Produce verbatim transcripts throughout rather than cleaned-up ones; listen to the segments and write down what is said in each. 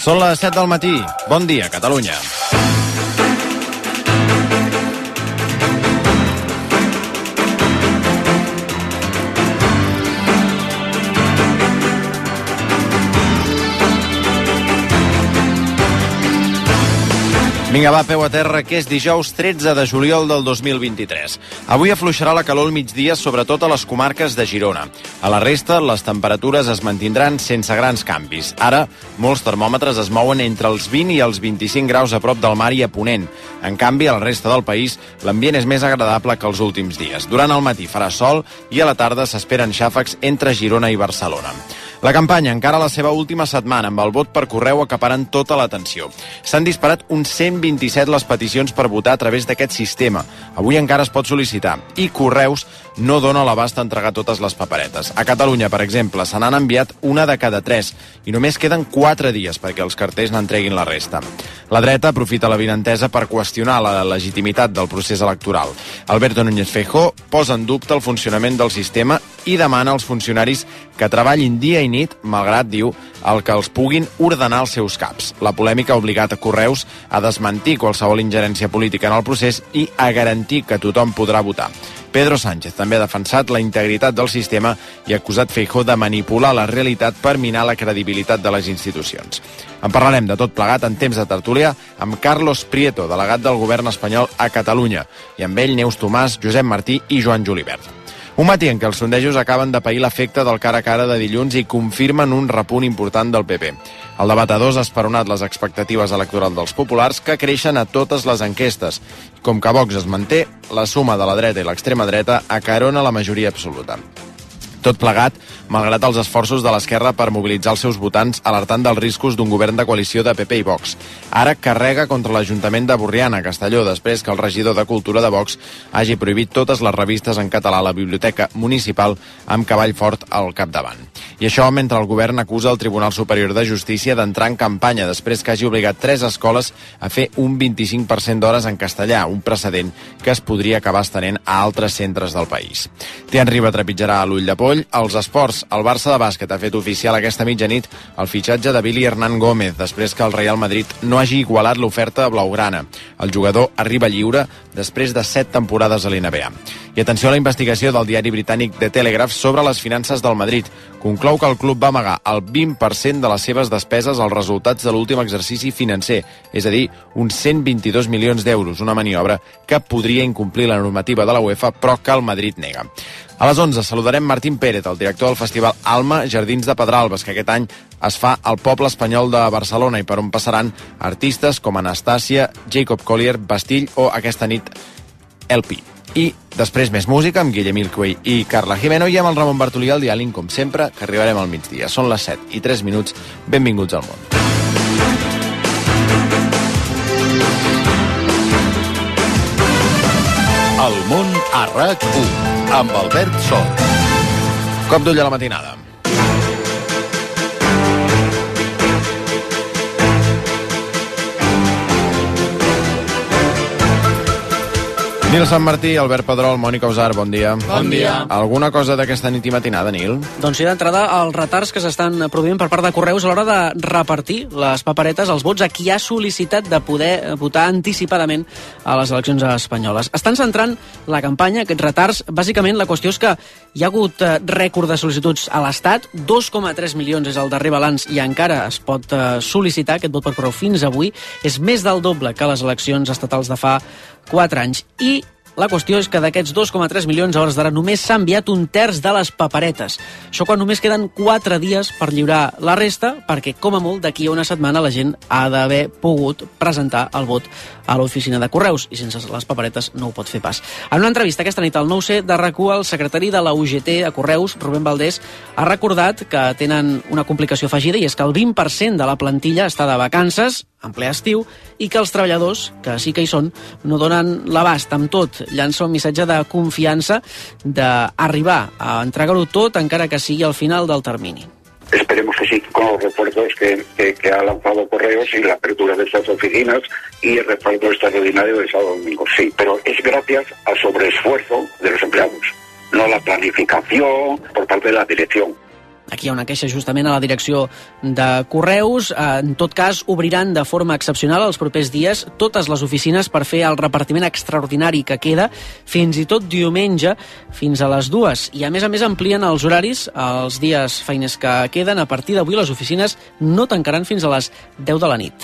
Són les set del matí. Bon dia, Catalunya. Vinga, va, peu a terra, que és dijous tretze de juliol del dos mil vint-i-tres. Avui afluixarà la calor al migdia, sobretot a les comarques de Girona. A la resta, les temperatures es mantindran sense grans canvis. Ara, molts termòmetres es mouen entre els vint i els vint-i-cinc graus a prop del mar i a Ponent. En canvi, a la resta del país, l'ambient és més agradable que els últims dies. Durant el matí farà sol i a la tarda s'esperen xàfecs entre Girona i Barcelona. La campanya encara a la seva última setmana, amb el vot per correu acaparant tota l'atenció. S'han disparat uns cent vint-i-set les peticions per votar a través d'aquest sistema. Avui encara es pot sol·licitar. I Correus no dona l'abast a entregar totes les paperetes. A Catalunya, per exemple, se n'han enviat una de cada tres i només queden quatre dies perquè els carters n'entreguin la resta. La dreta aprofita l'avinentesa per qüestionar la legitimitat del procés electoral. Alberto Núñez Feijóo posa en dubte el funcionament del sistema i demana als funcionaris que treballin dia i nit, malgrat, diu, el que els puguin ordenar els seus caps. La polèmica ha obligat a Correus a desmentir qualsevol ingerència política en el procés i a garantir que tothom podrà votar. Pedro Sánchez també ha defensat la integritat del sistema i ha acusat Feijóo de manipular la realitat per minar la credibilitat de les institucions. En parlarem de tot plegat en temps de tertúlia amb Carlos Prieto, delegat del govern espanyol a Catalunya, i amb ell Neus Tomàs, Josep Martí i Joan Julivert. Un matí en què els sondejos acaben de pair l'efecte del cara a cara de dilluns i confirmen un repunt important del P P. El debat a dos ha esperonat les expectatives electorals dels populars, que creixen a totes les enquestes. Com que Vox es manté, la suma de la dreta i l'extrema dreta acarona la majoria absoluta. Tot plegat, malgrat els esforços de l'esquerra per mobilitzar els seus votants, alertant dels riscos d'un govern de coalició de P P i Vox. Ara carrega contra l'Ajuntament de Borriana, Castelló, després que el regidor de Cultura de Vox hagi prohibit totes les revistes en català a la biblioteca municipal amb Cavall Fort al capdavant. I això mentre el govern acusa el Tribunal Superior de Justícia d'entrar en campanya després que hagi obligat tres escoles a fer un vint-i-cinc per cent d'hores en castellà, un precedent que es podria acabar estenent a altres centres del país. Tian Riba trepitjarà a l'ull de poll. Als esports, el Barça de bàsquet ha fet oficial aquesta mitjanit el fitxatge de Billy Hernán Gómez després que el Real Madrid no hagi igualat l'oferta blaugrana. El jugador arriba lliure després de set temporades a l'N B A. I atenció a la investigació del diari britànic The Telegraph sobre les finances del Madrid. Conclou que el club va amagar el vint per cent de les seves despeses als resultats de l'últim exercici financer, és a dir, uns cent vint-i-dos milions d'euros, una maniobra que podria incomplir la normativa de la UEFA, però que el Madrid nega. A les onze saludarem Martín Pérez, el director del festival Alma Jardins de Pedralbes, que aquest any es fa al poble espanyol de Barcelona i per on passaran artistes com Anastàcia, Jacob Collier, Bastill o aquesta nit El Pi. I després més música amb Guillem Ilcuey i Carla Jimeno i amb el Ramon Bartolí al diàling, com sempre, que arribarem al migdia. Són les set i tres minuts. Benvinguts al món. El món a RAC u amb Albert Sol. Cop d'ull a la matinada. Nil Sant Martí, Albert Pedrol, Mònica Usar, bon dia. Bon dia. Alguna cosa d'aquesta nit i matinada, Nil? Doncs sí, d'entrada, els retards que s'estan produint per part de Correus a l'hora de repartir les paperetes, els vots a qui ha sol·licitat de poder votar anticipadament a les eleccions espanyoles. Estan centrant la campanya, aquests retards. Bàsicament, la qüestió és que hi ha hagut rècord de sol·licituds a l'Estat, dos coma tres milions és el darrer balanç i encara es pot sol·licitar aquest vot per correu fins avui. És més del doble que les eleccions estatals de fa quatre anys. I la qüestió és que d'aquests dos coma tres milions a hores d'ara només s'ha enviat un terç de les paperetes. Això quan només queden quatre dies per lliurar la resta, perquè com a molt d'aquí a una setmana la gent ha d'haver pogut presentar el vot a l'oficina de Correus i sense les paperetes no ho pot fer pas. En una entrevista aquesta nit al nou C de RAC u, el secretari de la U G T a Correus, Rubén Valdés, ha recordat que tenen una complicació afegida i és que el vint per cent de la plantilla està de vacances, en ple estiu, i que els treballadors, que sí que hi són, no donen l'abast amb tot. Llança un missatge de confiança d'arribar a entregar-ho tot encara que sigui al final del termini. Esperemos que sí, con los refuerzos que, que, que ha lanzado Correos y la apertura de estas oficinas y el refuerzo extraordinario de sábado domingo. Sí, pero es gracias al sobreesfuerzo de los empleados, no la planificación por parte de la dirección. Aquí hi ha una queixa justament a la direcció de Correus. En tot cas, obriran de forma excepcional els propers dies totes les oficines per fer el repartiment extraordinari que queda, fins i tot diumenge, fins a les dues. I a més a més amplien els horaris, els dies feiners que queden. A partir d'avui les oficines no tancaran fins a les deu de la nit.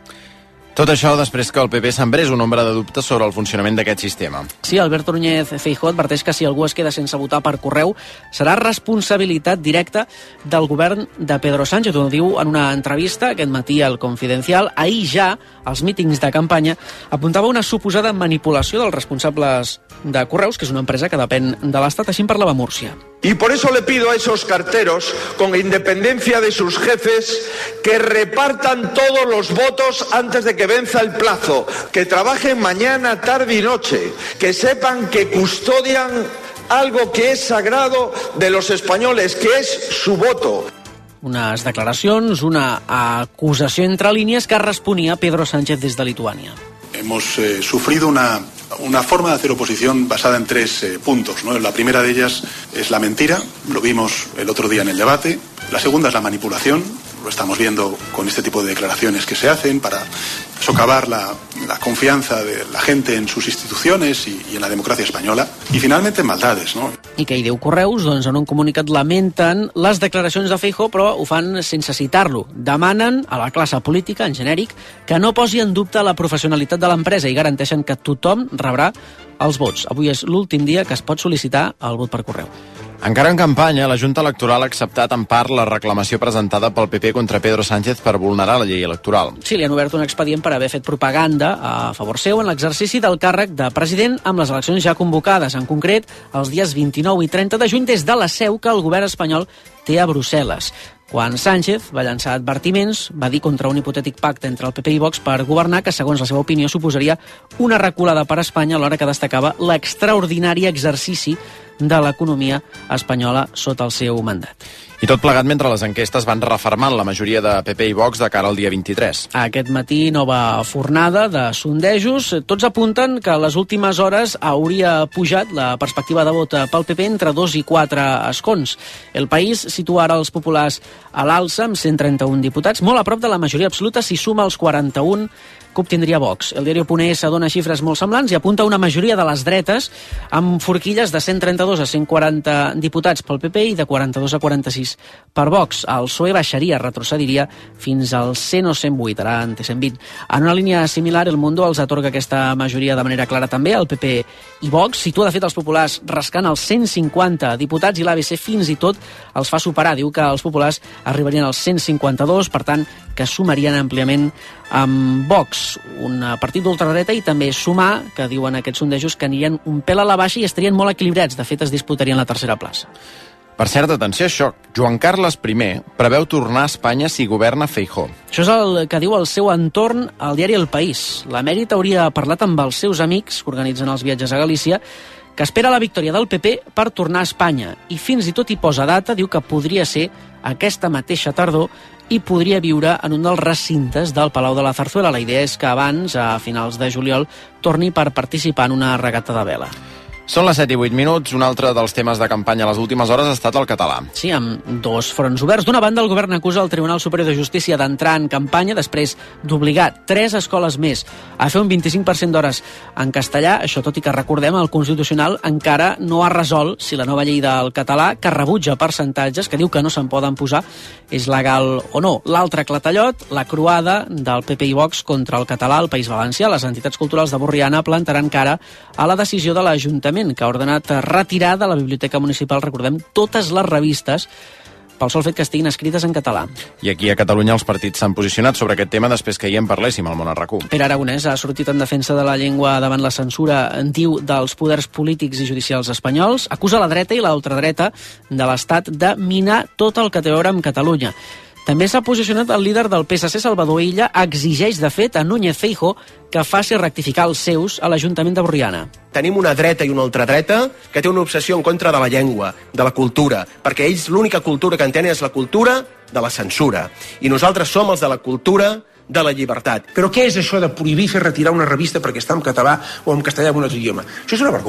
Tot això després que el P P sembrés una ombra de dubtes sobre el funcionament d'aquest sistema. Sí, Alberto Núñez Feijóo adverteix que si algú es queda sense votar per correu serà responsabilitat directa del govern de Pedro Sánchez. Ho diu en una entrevista aquest matí al Confidencial. Ahir ja, als mítings de campanya, apuntava una suposada manipulació dels responsables de Correus, que és una empresa que depèn de l'Estat. Així en parlava Múrcia. Y por eso le pido a esos carteros, con independencia de sus jefes, que repartan todos los votos antes de que venza el plazo, que trabajen mañana, tarde y noche, que sepan que custodian algo que es sagrado de los españoles, que es su voto. Unes declaracions, una acusació entre línies que responia Pedro Sánchez des de Lituània. Hemos eh, sufrido una, una forma de hacer oposición basada en tres eh, puntos, ¿no? La primera de ellas es la mentira, lo vimos el otro día en el debate. La segunda es la manipulación, lo estamos viendo con este tipo de declaraciones que se hacen para socavar la, la confianza de la gente en sus instituciones y, y en la democracia española. Y finalmente maldades, ¿no? I què hi diu Correus? Doncs en un comunicat lamenten les declaracions de Feijóo, però ho fan sense citar-lo. Demanen a la classe política, en genèric, que no posi en dubte la professionalitat de l'empresa i garanteixen que tothom rebrà els vots. Avui és l'últim dia que es pot sol·licitar el vot per correu. Encara en campanya, la Junta Electoral ha acceptat en part la reclamació presentada pel P P contra Pedro Sánchez per vulnerar la llei electoral. Sí, li han obert un expedient per haver fet propaganda a favor seu en l'exercici del càrrec de president amb les eleccions ja convocades, en concret els dies vint-i-nou i trenta de juny des de la seu que el govern espanyol té a Brussel·les. Quan Sánchez va llançar advertiments, va dir contra un hipotètic pacte entre el P P i Vox per governar que, segons la seva opinió, suposaria una reculada per a Espanya, alhora que destacava l'extraordinari exercici de l'economia espanyola sota el seu mandat. I tot plegat mentre les enquestes van refermant la majoria de P P i Vox de cara al dia vint-i-tres. Aquest matí, nova fornada de sondejos. Tots apunten que a les últimes hores hauria pujat la perspectiva de vot pel P P entre dos i quatre escons. El País situa ara els populars a l'alça amb cent trenta-un diputats, molt a prop de la majoria absoluta si suma els quaranta-un que obtindria Vox. El diari.es dona xifres molt semblants i apunta una majoria de les dretes amb forquilles de cent trenta-dos a cent quaranta diputats pel P P i de quaranta-dos a quaranta-sis per Vox. El P S O E baixaria, retrocediria fins als cent o cent vuit, ara en té cent vint. En una línia similar, El Mundo els atorga aquesta majoria de manera clara també. El P P i Vox situa, de fet, els populars rascant els cent cinquanta diputats i l'A B C fins i tot els fa superar. Diu que els populars arribarien als cent cinquanta-dos, per tant, que sumarien àmpliament amb Vox, un partit d'ultradreta, i també Sumar, que diuen aquests sondejos que anirien un pèl a la baixa i estarien molt equilibrats. De fet, es disputarien la tercera plaça. Per cert, atenció a això, Joan Carles I preveu tornar a Espanya si governa Feijóo. Això és el que diu el seu entorn al diari El País. L'emèrit hauria parlat amb els seus amics que organitzen els viatges a Galícia, que espera la victòria del P P per tornar a Espanya, i fins i tot hi posa data. Diu que podria ser aquesta mateixa tardor i podria viure en un dels recintes del Palau de la Zarzuela. La idea és que abans, a finals de juliol, torni per participar en una regata de vela. Són les set i vuit minuts. Un altre dels temes de campanya a les últimes hores ha estat el català. Sí, amb dos fronts oberts. D'una banda, el govern acusa el Tribunal Superior de Justícia d'entrar en campanya després d'obligar tres escoles més a fer un vint-i-cinc per cent d'hores en castellà. Això, tot i que, recordem, el Constitucional encara no ha resolt si la nova llei del català, que rebutja percentatges, que diu que no se'n poden posar, és legal o no. L'altre clatellot, la croada del P P i Vox contra el català al País Valencià. Les entitats culturals de Borriana plantaran cara a la decisió de l'Ajuntament, que ha ordenat retirar de la Biblioteca Municipal, recordem, totes les revistes pel sol fet que estiguin escrites en català. I aquí a Catalunya els partits s'han posicionat sobre aquest tema després que hi en parléssim al Món a RAC u. Pere Aragonès ha sortit en defensa de la llengua davant la censura, diu, dels poders polítics i judicials espanyols, acusa la dreta i la ultradreta de l'Estat de minar tot el que té a veure amb Catalunya. També s'ha posicionat el líder del P S C, Salvador Illa, exigeix, de fet, a Núñez Feijóo que faci rectificar els seus a l'Ajuntament de Borriana. Tenim una dreta i una ultradreta que té una obsessió en contra de la llengua, de la cultura, perquè ells l'única cultura que entenen és la cultura de la censura. I nosaltres som els de la cultura de la llibertat. Però què és això de prohibir fer retirar una revista perquè està en català o en castellà o en un altre idioma? Això és una vergonya.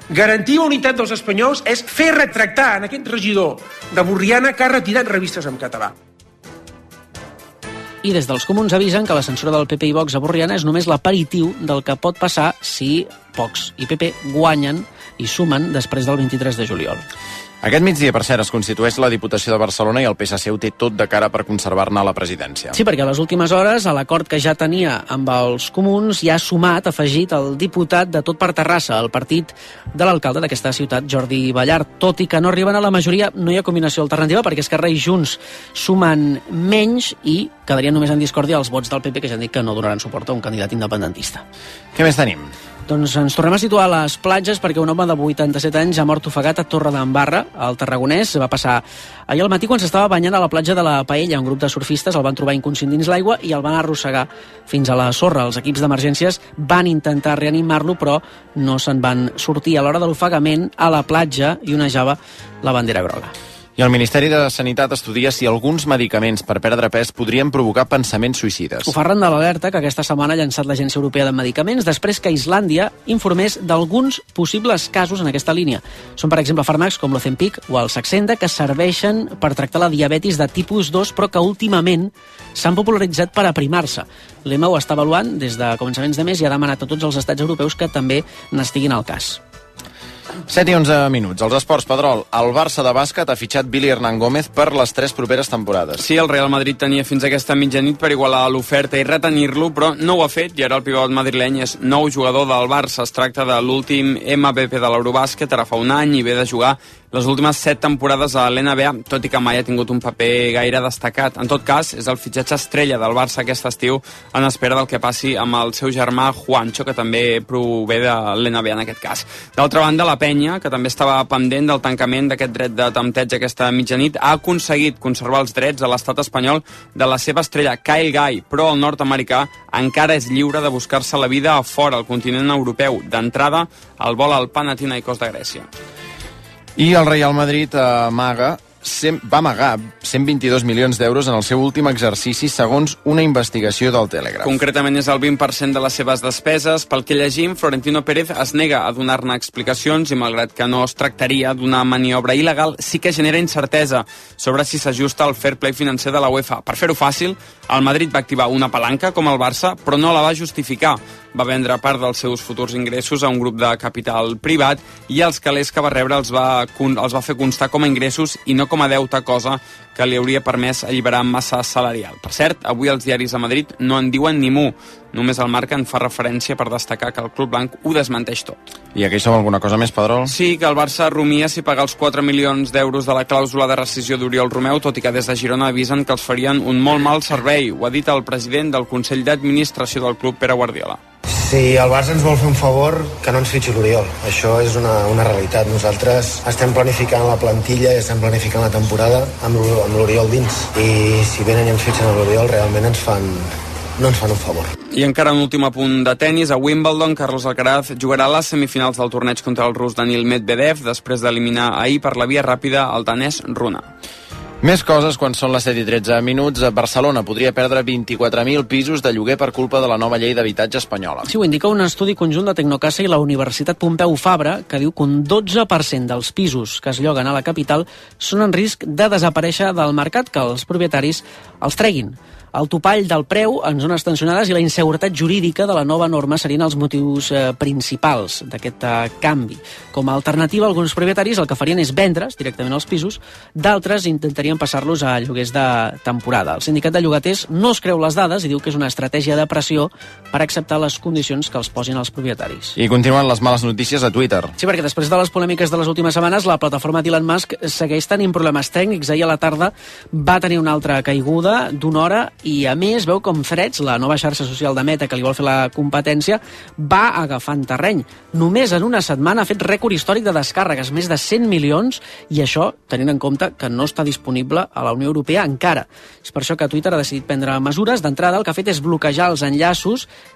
Garantir la unitat dels espanyols és fer retractar en aquest regidor de Borriana que ha retirat revistes en català. I des dels comuns avisen que la censura del P P i Vox a Borriana és només l'aperitiu del que pot passar si Vox i P P guanyen i sumen després del vint-i-tres de juliol. Aquest migdia, per cert, es constitueix la Diputació de Barcelona i el P S C ho té tot de cara per conservar-ne la presidència. Sí, perquè a les últimes hores, a l'acord que ja tenia amb els comuns, ja ha sumat, afegit el diputat de Tot per Terrassa, el partit de l'alcalde d'aquesta ciutat, Jordi Ballart. Tot i que no arriben a la majoria, no hi ha combinació alternativa, perquè Esquerra i Junts sumen menys i quedarien només en discòrdia els vots del P P, que ja han dit que no donaran suport a un candidat independentista. Què més tenim? Doncs ens tornem a situar a les platges perquè un home de vuitanta-set anys ha mort ofegat a Torredembarra, al Tarragonès. Va passar ahir al matí quan s'estava banyant a la platja de la Paella. Un grup de surfistes el van trobar inconscient dins l'aigua i el van arrossegar fins a la sorra. Els equips d'emergències van intentar reanimar-lo, però no se'n van sortir. A l'hora de l'ofegament, a la platja hi onejava la bandera groga. I el Ministeri de Sanitat estudia si alguns medicaments per perdre pes podrien provocar pensaments suïcides. Ho fa arran de l'alerta que aquesta setmana ha llançat l'Agència Europea de Medicaments després que Islàndia informés d'alguns possibles casos en aquesta línia. Són, per exemple, fàrmacs com l'Ozempic o el Saxenda, que serveixen per tractar la diabetis de tipus dos, però que últimament s'han popularitzat per aprimar-se. L'E M A ho està avaluant des de començaments de mes i ha demanat a tots els estats europeus que també n'estiguin al cas. set i onze minuts. Els esports, Pedrol. El Barça de bàsquet ha fitxat Billy Hernán Gómez per les tres properes temporades. Sí, el Real Madrid tenia fins aquesta mitjanit per igualar l'oferta i retenir-lo, però no ho ha fet i ara el pivot madrileny és nou jugador del Barça. Es tracta de l'últim M V P de l'Eurobàsquet, ara fa un any, i ve de jugar les últimes set temporades a l'N B A, tot i que mai ha tingut un paper gaire destacat. En tot cas, és el fitxatge estrella del Barça aquest estiu en espera del que passi amb el seu germà Juancho, que també prové de l'N B A en aquest cas. D'altra banda, la Penya, que també estava pendent del tancament d'aquest dret de tempteig aquesta mitjanit, ha aconseguit conservar els drets a l'estat espanyol de la seva estrella Kyle Guy, però el nord-americà encara és lliure de buscar-se la vida a fora, al continent europeu. D'entrada, el vol al Panathinaikos de Grècia. I el Real Madrid amaga, va amagar cent vint-i-dos milions d'euros en el seu últim exercici, segons una investigació del Telegraph. Concretament és el vint per cent de les seves despeses. Pel que llegim, Florentino Pérez es nega a donar-ne explicacions i, malgrat que no es tractaria d'una maniobra il·legal, sí que genera incertesa sobre si s'ajusta al fair play financer de la UEFA. Per fer-ho fàcil, el Madrid va activar una palanca, com el Barça, però no la va justificar. Va vendre part dels seus futurs ingressos a un grup de capital privat i els calés que va rebre els va, els va fer constar com a ingressos i no com a deute, cosa que li hauria permès alliberar massa salarial. Per cert, avui els diaris a Madrid no en diuen ni mu, només el Marca en fa referència per destacar que el Club Blanc ho desmenteix tot. I aquí som alguna cosa més, Pedrol? Sí, que el Barça rumia si pagar els quatre milions d'euros de la clàusula de rescissió d'Oriol Romeu, tot i que des de Girona avisen que els farien un molt mal servei. Ho ha dit el president del Consell d'Administració del club, Pere Guardiola. Si el Barça ens vol fer un favor, que no ens fitxi l'Oriol. Això és una, una realitat. Nosaltres estem planificant la plantilla i estem planificant la temporada amb l'Oriol dins. I si venen i ens fitxen l'Oriol, realment ens fan, no ens fan un favor. I encara un últim apunt de tennis. A Wimbledon, Carlos Alcaraz jugarà a les semifinals del torneig contra el rus Daniil Medvedev, després d'eliminar ahir per la via ràpida el danès Rune. Més coses quan són les set i tretze minuts. Barcelona podria perdre vint-i-quatre mil pisos de lloguer per culpa de la nova llei d'habitatge espanyola. Sí, ho indica un estudi conjunt de Tecnocasa i la Universitat Pompeu Fabra, que diu que un dotze per cent dels pisos que es lloguen a la capital són en risc de desaparèixer del mercat, que els propietaris els treguin. El topall del preu en zones tensionades i la inseguretat jurídica de la nova norma serien els motius eh, principals d'aquest eh, canvi. Com a alternativa, alguns propietaris el que farien és vendre's directament els pisos, d'altres intentarien passar-los a lloguers de temporada. El sindicat de llogaters no es creu les dades i diu que és una estratègia de pressió per acceptar les condicions que els posin els propietaris. I continuen les males notícies a Twitter. Sí, perquè després de les polèmiques de les últimes setmanes, la plataforma d'Elon Musk segueix tenint problemes tècnics. Ahir a la tarda va tenir una altra caiguda d'una hora i, a més, veu com Threads, la nova xarxa social de Meta que li vol fer la competència, va agafant terreny. Només en una setmana ha fet rècord històric de descàrregues, més de cent milions, i això tenint en compte que no està disponible a la Unió Europea encara. És per això que Twitter ha decidit prendre mesures. D'entrada, el que ha fet és bloquejar els enllaços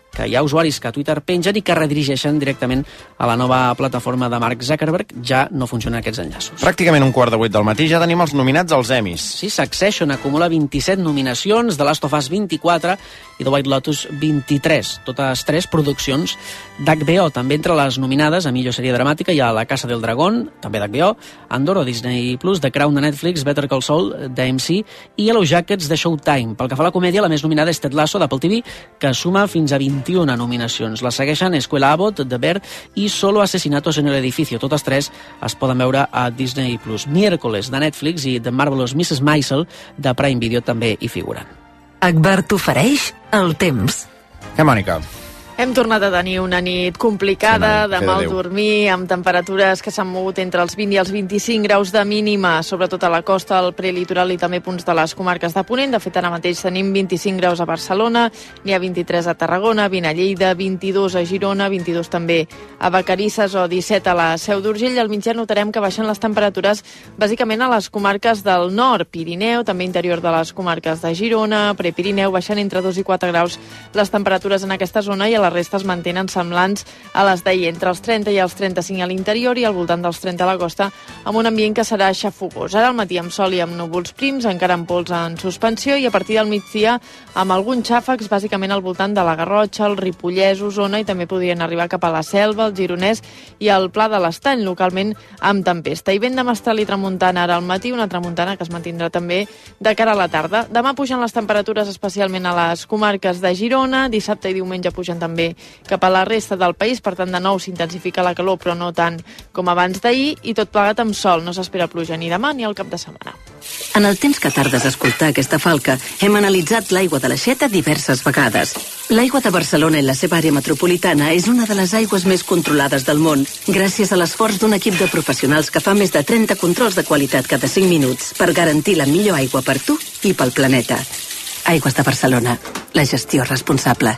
que hi ha usuaris que a Twitter pengen i que redirigeixen directament a la nova plataforma de Mark Zuckerberg. Ja no funcionen aquests enllaços. Pràcticament un quart de vuit del matí ja tenim els nominats als Emmys. Sí, Succession acumula vint-i-set nominacions, The Last of Us vint-i-quatre i The White Lotus vint-i-tres. Totes tres produccions d'H B O. També entre les nominades a millor sèrie dramàtica hi ha La Casa del Dragón, també d'H B O, Andor, Disney plus, The Crown de Netflix, Better Call Saul d'A M C i Yellow Jackets de Showtime. Pel que fa a la comèdia, la més nominada és Ted Lasso d'Apple T V, que suma fins a vint-i-una nominacions. La segueixen Escuela Abbott, The Bear i Solo Asesinatos en el Edificio. Totes tres es poden veure a Disney plus. Miércoles de Netflix i The Marvelous missus Maisel de Prime Video també hi figuren. Akbar t'ofereix el temps. Què, Mònica? Hem tornat a tenir una nit complicada, sí, de mal dormir, amb temperatures que s'han mogut entre els vint i els vint-i-cinc graus de mínima, sobretot a la costa, al prelitoral i també punts de les comarques de Ponent. De fet, ara mateix tenim vint-i-cinc graus a Barcelona, n'hi ha vint-i-tres a Tarragona, vint a Lleida, vint-i-dos a Girona, vint-i-dos també a Vacarisses o disset a la Seu d'Urgell. Al mitjà notarem que baixen les temperatures bàsicament a les comarques del nord, Pirineu, també interior de les comarques de Girona, Prepirineu, baixant entre dos i quatre graus les temperatures en aquesta zona i a la la resta es mantenen semblants a les d'ahir, entre els trenta i els trenta-cinc a l'interior i al voltant dels trenta a la costa, amb un ambient que serà xafogós. Ara al matí amb sol i amb núvols prims, encara amb pols en suspensió, i a partir del migdia amb alguns xàfecs, bàsicament al voltant de la Garrotxa, el Ripollès, Osona, i també podrien arribar cap a la Selva, el Gironès i el Pla de l'Estany, localment amb tempesta. I vent de mestral i tramuntana ara al matí, una tramuntana que es mantindrà també de cara a la tarda. Demà pugen les temperatures especialment a les comarques de Girona, dissabte i diumenge pugen també cap a la resta del país, per tant de nou s'intensifica la calor però no tant com abans d'ahir, i tot plegat amb sol, no s'espera pluja ni demà ni al cap de setmana. En el temps que tardes a escoltar aquesta falca, hem analitzat l'aigua de l'Aixeta diverses vegades. L'aigua de Barcelona i la seva àrea metropolitana és una de les aigües més controlades del món, gràcies a l'esforç d'un equip de professionals que fa més de trenta controls de qualitat cada cinc minuts per garantir la millor aigua per tu i pel planeta. Aigües de Barcelona, la gestió responsable.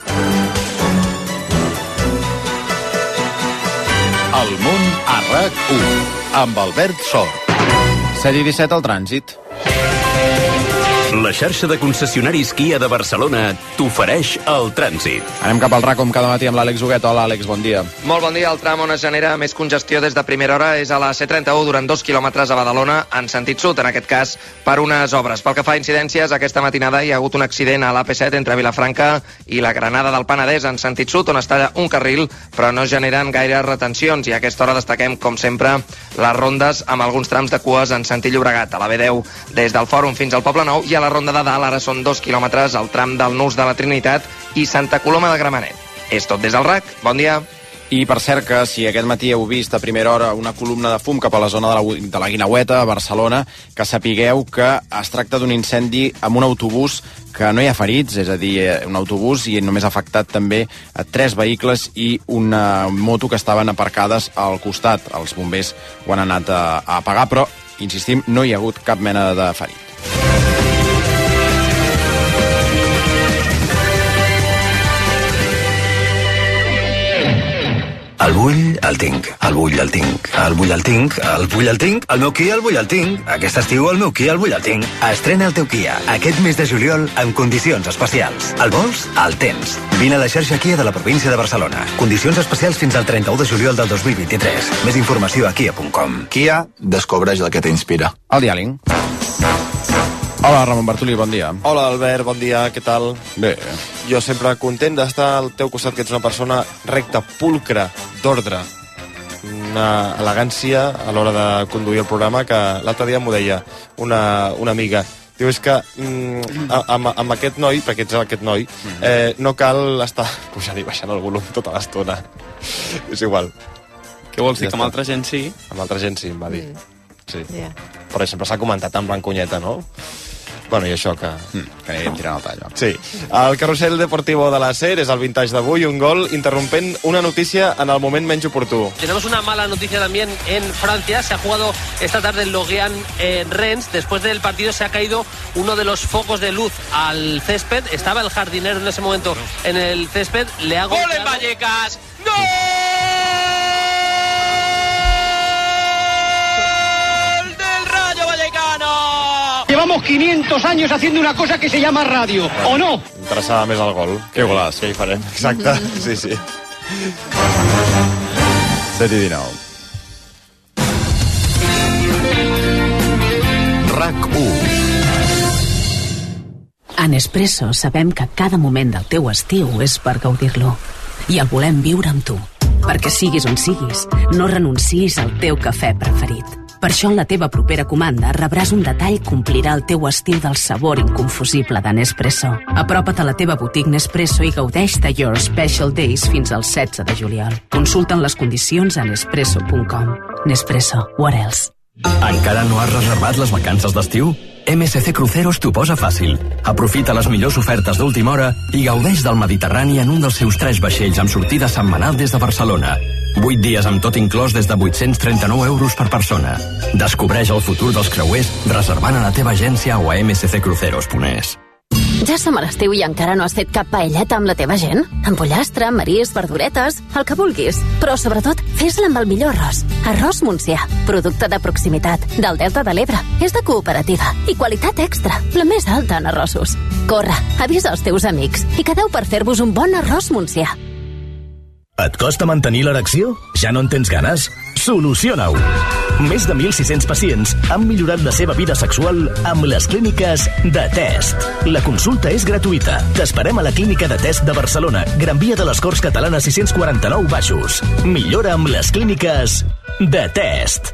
El món a RAC u, amb Albert Sort. set i disset al trànsit. La xarxa de concessionaris Kia de Barcelona t'ofereix el trànsit. Anem cap al RAC com cada matí amb l'Àlex Huguet. Hola, Àlex, bon dia. Molt bon dia. El tram on es genera més congestió des de primera hora és a la C trenta-u durant dos quilòmetres a Badalona en sentit sud, en aquest cas per unes obres. Pel que fa a incidències, aquesta matinada hi ha hagut un accident a l'A P set entre Vilafranca i la Granada del Penedès en sentit sud, on està un carril però no generen gaire retencions, i a aquesta hora destaquem, com sempre, les rondes amb alguns trams de cues en sentit Llobregat, a la B deu des del Fòrum fins al Poble Nou, i a la ronda de dalt ara són dos quilòmetres al tram del Nus de la Trinitat i Santa Coloma de Gramenet. És tot des del RAC. Bon dia. I per cert que si aquest matí heu vist a primera hora una columna de fum cap a la zona de la, de la Guinaueta, a Barcelona, que sapigueu que es tracta d'un incendi amb un autobús que no hi ha ferits, és a dir, un autobús, i només ha afectat també a tres vehicles i una moto que estaven aparcades al costat. Els bombers ho han anat a, a apagar, però, insistim, no hi ha hagut cap mena de ferit. El vull, el tinc. El vull, el tinc. El vull, el tinc. El vull, el tinc. El meu Kia, el vull, el tinc. Aquest estiu, el meu Kia, el vull, el tinc. Estrena el teu Kia aquest mes de juliol amb condicions especials. El vols? El tens. Vine a la xarxa Kia de la província de Barcelona. Condicions especials fins al trenta-u de juliol del dos mil vint-i-tres. Més informació a kia punt com. Kia, descobreix el que t'inspira. El diàling. Hola, Ramon Bartolí, bon dia. Hola, Albert, bon dia, què tal? Bé. Jo sempre content d'estar al teu costat, que ets una persona recta, pulcra, d'ordre. Una elegància a l'hora de conduir el programa, que l'altre dia m'ho deia una, una amiga. Diu, és que mm, amb, amb aquest noi, perquè ets aquest noi, eh, no cal estar pujant i baixant el volum tota l'estona. És igual. Què vols dir, ja que amb altra gent sí? Amb altra gent sí, em va dir. Mm. Sí. Yeah. Però sempre s'ha comentat en Blancunyeta, no? Bueno, i això que... Mm, que anirem tirant el tall. Sí. El carrusel deportivo de la SER és el vintage d'avui, un gol interrompent una notícia en el moment menys oportú. Tenemos una mala noticia también en Francia. Se ha jugado esta tarde en Lorient eh, Rennes. Después del partido se ha caído uno de los focos de luz al césped. Estaba el jardinero en ese momento en el césped. Le ha golpeado... ¡Gol en Vallecas! ¡Gol! llevamos quinientos años haciendo una cosa que se llama radio, ¿o no? Interessava més el gol. Que golaç. Què hi farem? Exacte, sí, sí. set i dinou. RAC u. A Nespresso sabem que cada moment del teu estiu és per gaudir-lo. I el volem viure amb tu. Perquè siguis on siguis, no renuncis al teu cafè preferit. Per això en la teva propera comanda rebràs un detall que complirà el teu estil del sabor inconfusible de Nespresso. Apropa't a la teva botiga Nespresso i gaudeix de Your Special Days fins al setze de juliol. Consulta'n les condicions a nespresso punt com. Nespresso, what else? Encara no has reservat les vacances d'estiu? M S C Cruceros t'ho posa fàcil. Aprofita les millors ofertes d'última hora i gaudeix del Mediterrani en un dels seus tres vaixells amb sortida setmanal des de Barcelona. vuit dies amb tot inclòs des de vuit-cents trenta-nou euros per persona. Descobreix el futur dels creuers reservant a la teva agència o a m s c cruceros punt e s. Ja som a l'estiu i encara no has fet cap paelleta amb la teva gent? Amb pollastre, marisc, verduretes, el que vulguis. Però sobretot, fes-la amb el millor arròs. Arròs Montsià, producte de proximitat, del Delta de l'Ebre. És de cooperativa i qualitat extra, la més alta en arrossos. Corre, avisa els teus amics i quedeu per fer-vos un bon arròs Montsià. Et costa mantenir l'erecció? Ja no en tens ganes? Soluciona-ho! Més de mil sis-cents pacients han millorat la seva vida sexual amb les clíniques de Test. La consulta és gratuïta. T'esperem a la clínica de Test de Barcelona, Gran Via de les Corts Catalanes sis-cents quaranta-nou Baixos. Millora amb les clíniques de Test.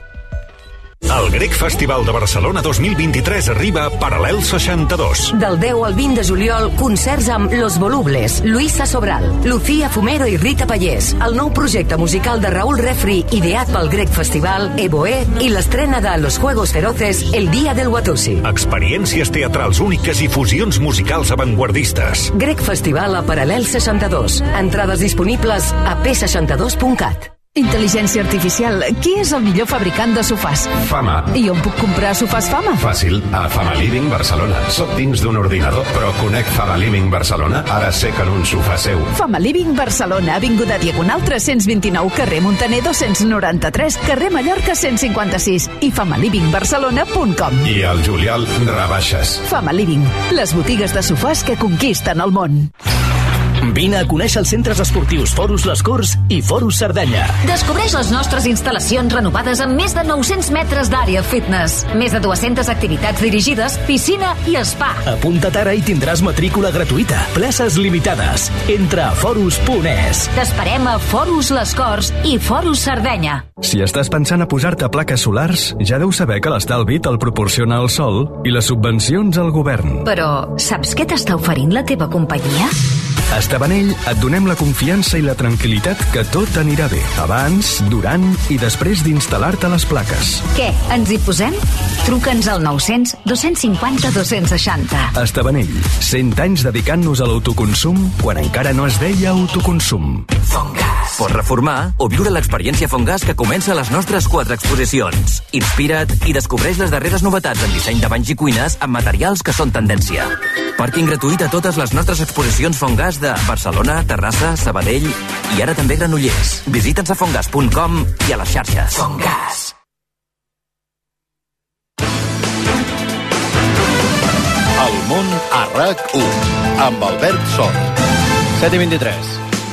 El Grec Festival de Barcelona dos mil vint-i-tres arriba a Paral·lel seixanta-dos. Del deu al vint de juliol, concerts amb Los Volubles, Luisa Sobral, Lucía Fumero i Rita Pallés, el nou projecte musical de Raúl Refri ideat pel Grec Festival, Evoé i l'estrena de Los Juegos Feroces, El Día del Watusi. Experiències teatrals úniques i fusions musicals avantguardistes. Grec Festival a Paral·lel seixanta-dos. Entrades disponibles a p seixanta-dos punt cat. Intel·ligència artificial. Qui és el millor fabricant de sofàs? Fama. I on puc comprar sofàs Fama? Fàcil, a Fama Living Barcelona. Soc dins d'un ordinador, però conec Fama Living Barcelona, ara sé que en un sofà seu. Fama Living Barcelona, avinguda Diagonal tres-cents vint-i-nou, carrer Montaner dos-cents noranta-tres, carrer Mallorca cent cinquanta-sis i fama living barcelona punt com. I al juliol, rebaixes. Fama Living, les botigues de sofàs que conquisten el món. Vine a conèixer els centres esportius Forus Les Corts i Forus Cerdanya. Descobreix les nostres instal·lacions renovades amb més de nou-cents metres d'àrea fitness, més de dues-centes activitats dirigides, piscina i spa. Apunta't ara i tindràs matrícula gratuïta. Places limitades. Entra a forus punt e s. T'esperem a Forus Les Corts i Forus Cerdanya. Si estàs pensant a posar-te plaques solars, ja deus saber que l'estalvi te'l proporciona el sol i les subvencions al govern. Però saps què t'està oferint la teva companyia? A Estabanell et donem la confiança i la tranquil·litat que tot anirà bé, abans, durant i després d'instal·lar-te les plaques. Què, ens hi posem? Truca'ns al nou-cents dos-cents cinquanta dos-cents seixanta. Estabanell, cent anys dedicant-nos a l'autoconsum quan encara no es deia autoconsum. Fongas. Pots reformar o viure l'experiència Fongas que comença a les nostres quatre exposicions. Inspira't i descobreix les darreres novetats en disseny de banys i cuines amb materials que són tendència. Pàrquing gratuït a totes les nostres exposicions Fongas de Barcelona, Terrassa, Sabadell i ara també Granollers. Visita'ns a fongas punt com i a les xarxes. Fongas. El món a RAC u amb Albert Sort. set i vint-i-tres.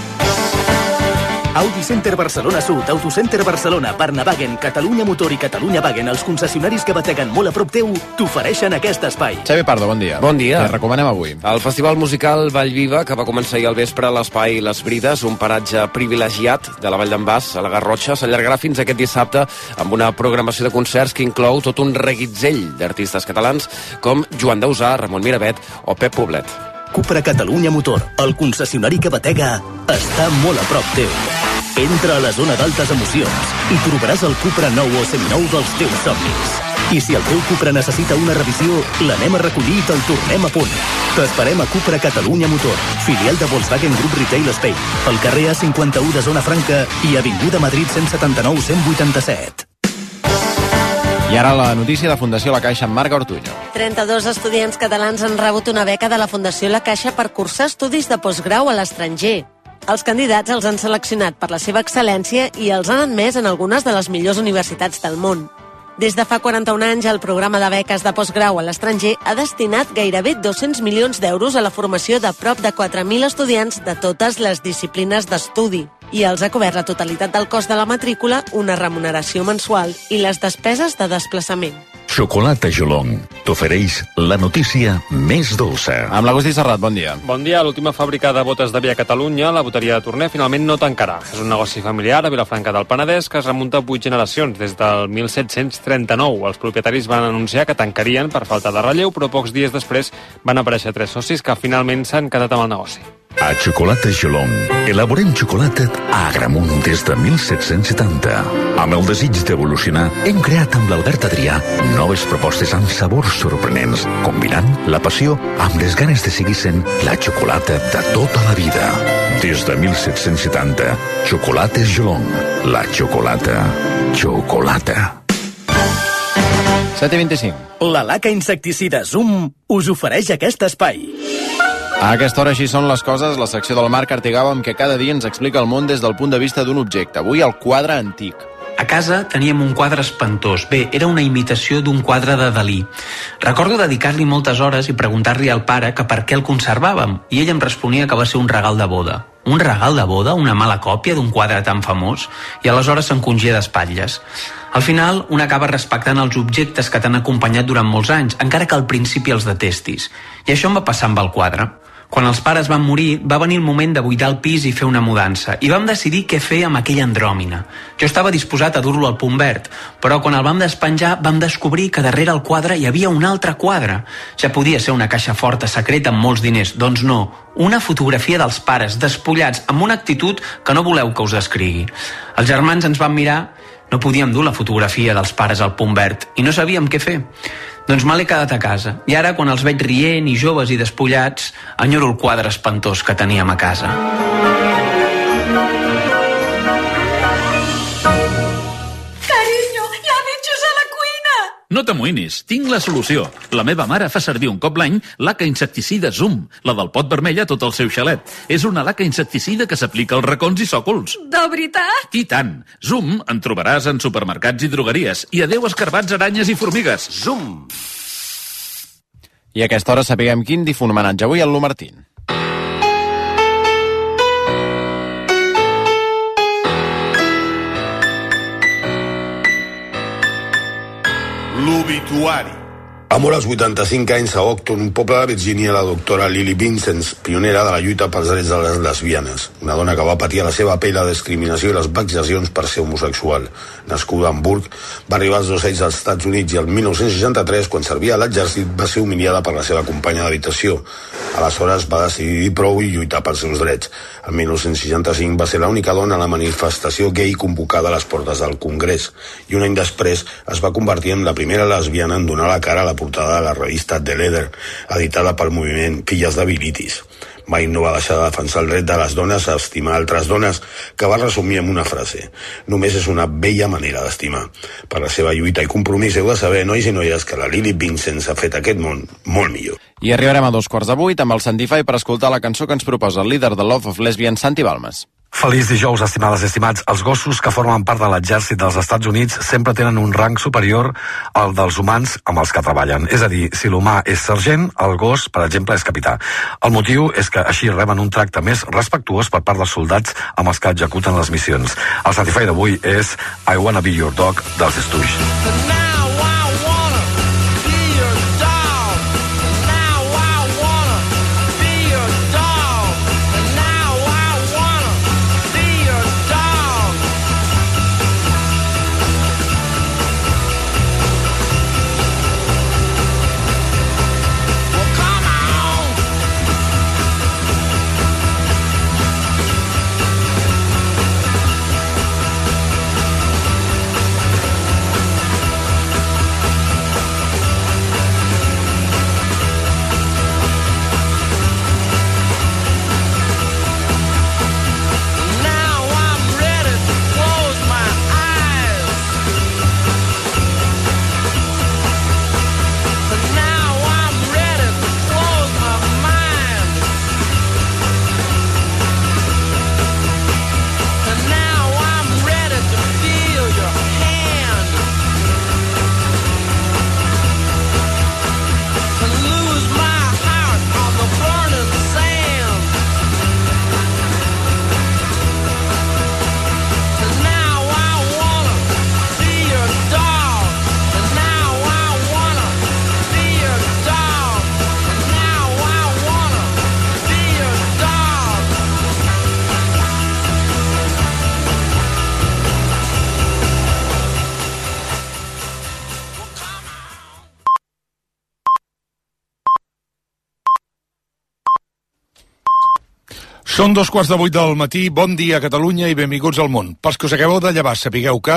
Audi Center Barcelona Sud, Autocenter Barcelona, Barnavagen, Catalunya Motor i Catalunya Wagen, els concessionaris que bateguen molt a prop teu, t'ofereixen aquest espai. Xavi Pardo, bon dia. Bon dia. Què recomanem avui? El Festival Musical Vallviva, que va començar ahir al vespre a l'Espai Les Brides, un paratge privilegiat de la Vall d'en Bas, a la Garrotxa, s'allargarà fins aquest dissabte amb una programació de concerts que inclou tot un reguitzell d'artistes catalans com Joan Dausà, Ramon Miravet o Pep Poblet. Cupra Catalunya Motor, el concessionari que batega, està molt a prop teu. Entra a la zona d'altes emocions i trobaràs el Cupra nou o seminou dels teus somnis. I si el teu Cupra necessita una revisió, l'anem a recollir i te'l tornem a punt. T'esperem a Cupra Catalunya Motor, filial de Volkswagen Group Retail Spain, al carrer A cinquanta-u de Zona Franca i Avinguda Madrid cent setanta-nou cent vuitanta-set. I ara la notícia de Fundació La Caixa amb Marga Ortuño. trenta-dos estudiants catalans han rebut una beca de la Fundació La Caixa per cursar estudis de postgrau a l'estranger. Els candidats els han seleccionat per la seva excel·lència i els han admès en algunes de les millors universitats del món. Des de fa quaranta-un anys, el programa de beques de postgrau a l'estranger ha destinat gairebé dos-cents milions d'euros a la formació de prop de quatre mil estudiants de totes les disciplines d'estudi i els ha cobert la totalitat del cost de la matrícula, una remuneració mensual i les despeses de desplaçament. Xocolata Jolong t'ofereix la notícia més dolça. Amb l'Agustí Serrat, bon dia. Bon dia. L'última fàbrica de botes de vi a Catalunya, la boteria de Torner, finalment no tancarà. És un negoci familiar a Vilafranca del Penedès que es remunta a vuit generacions, des del mil set-cents trenta-nou. Els propietaris van anunciar que tancarien per falta de relleu, però pocs dies després van aparèixer tres socis que finalment s'han quedat amb el negoci. A Xocolata Jolong elaborem xocolata a Agramunt des de mil set-cents setanta. Amb el desig d'evolucionar, hem creat amb l'Albert Adrià noves propostes amb sabors sorprenents, combinant la passió amb les ganes de seguir sent la xocolata de tota la vida. Des de mil set-cents setanta, Xocolates Jolong. La xocolata. Xocolata. set i vint-i-cinc. La laca insecticida Zoom us ofereix aquest espai. A aquesta hora així són les coses, la secció del Marc Artigau amb què cada dia ens explica el món des del punt de vista d'un objecte. Avui el quadre antic. A casa teníem un quadre espantós. Bé, era una imitació d'un quadre de Dalí. Recordo dedicar-li moltes hores i preguntar-li al pare que per què el conservàvem, i ell em responia que va ser un regal de boda. Un regal de boda? Una mala còpia d'un quadre tan famós? I aleshores s'encongia d'espatlles. Al final, un acaba respectant els objectes que t'han acompanyat durant molts anys, encara que al principi els detestis. I això em va passar amb el quadre. Quan els pares van morir, va venir el moment de buidar el pis i fer una mudança, i vam decidir què fer amb aquella andròmina. Jo estava disposat a dur-lo al punt verd, però quan el vam despenjar vam descobrir que darrere el quadre hi havia un altre quadre. Ja podia ser una caixa forta secreta amb molts diners, doncs no. Una fotografia dels pares, despullats, amb una actitud que no voleu que us descrigui. Els germans ens van mirar, no podíem dur la fotografia dels pares al punt verd, i no sabíem què fer. Doncs me l'he quedat a casa. I ara, quan els veig rient i joves i despullats, enyoro el quadre espantós que teníem a casa. Carinyo, hi ha bitxos a la cuina! No t'amoïnis, tinc la solució. La meva mare fa servir un cop l'any laca insecticida Zoom, la del pot vermell a tot el seu xalet. És una laca insecticida que s'aplica als racons i sòcols. De veritat? I tant! Zoom en trobaràs en supermercats i drogueries. I adeu escarbats, aranyes i formigues. Zoom! I a aquesta hora sapiguem quin difunt homenatge avui al Lu Martín. L'obituari. Ha mort als vuitanta-cinc anys a Octon, un poble de Virgínia, la doctora Lily Vincents, pionera de la lluita pels drets de les lesbianes. Una dona que va patir a la seva pell la discriminació i les vexacions per ser homosexual. Nascuda a Hamburg, va arribar als dos anys als Estats Units i el mil nou-cents seixanta-tres, quan servia a l'exèrcit, va ser humiliada per la seva companya d'habitació. Aleshores va decidir dir prou i lluitar pels seus drets. El mil nou-cents seixanta-cinc va ser l'única dona a la manifestació gay convocada a les portes del Congrés, i un any després es va convertir en la primera lesbiana en donar la cara a la portada de la revista The Leader, editada pel moviment Filles de Bilitis. Mai no va deixar de defensar el dret de les dones a estimar altres dones, que va resumir amb una frase: només és una bella manera d'estimar. Per la seva lluita i compromís heu de saber, nois i noies, que la Lily Vincents ha fet aquest món molt millor. I arribarem a dos quarts de vuit amb el Santify per escoltar la cançó que ens proposa el líder de Love of Lesbian, Santi Balmes. Feliç dijous, estimades i estimats. Els gossos que formen part de l'exèrcit dels Estats Units sempre tenen un rang superior al dels humans amb els que treballen. És a dir, si l'humà és sergent, el gos, per exemple, és capità. El motiu és que així reben un tracte més respectuós per part dels soldats amb els que executen les missions. El Santify d'avui és I Wanna Be Your Dog dels Stooges. Són dos quarts de vuit del matí, bon dia Catalunya i benvinguts al món. Pels que us acabeu de llevar, sapigueu que...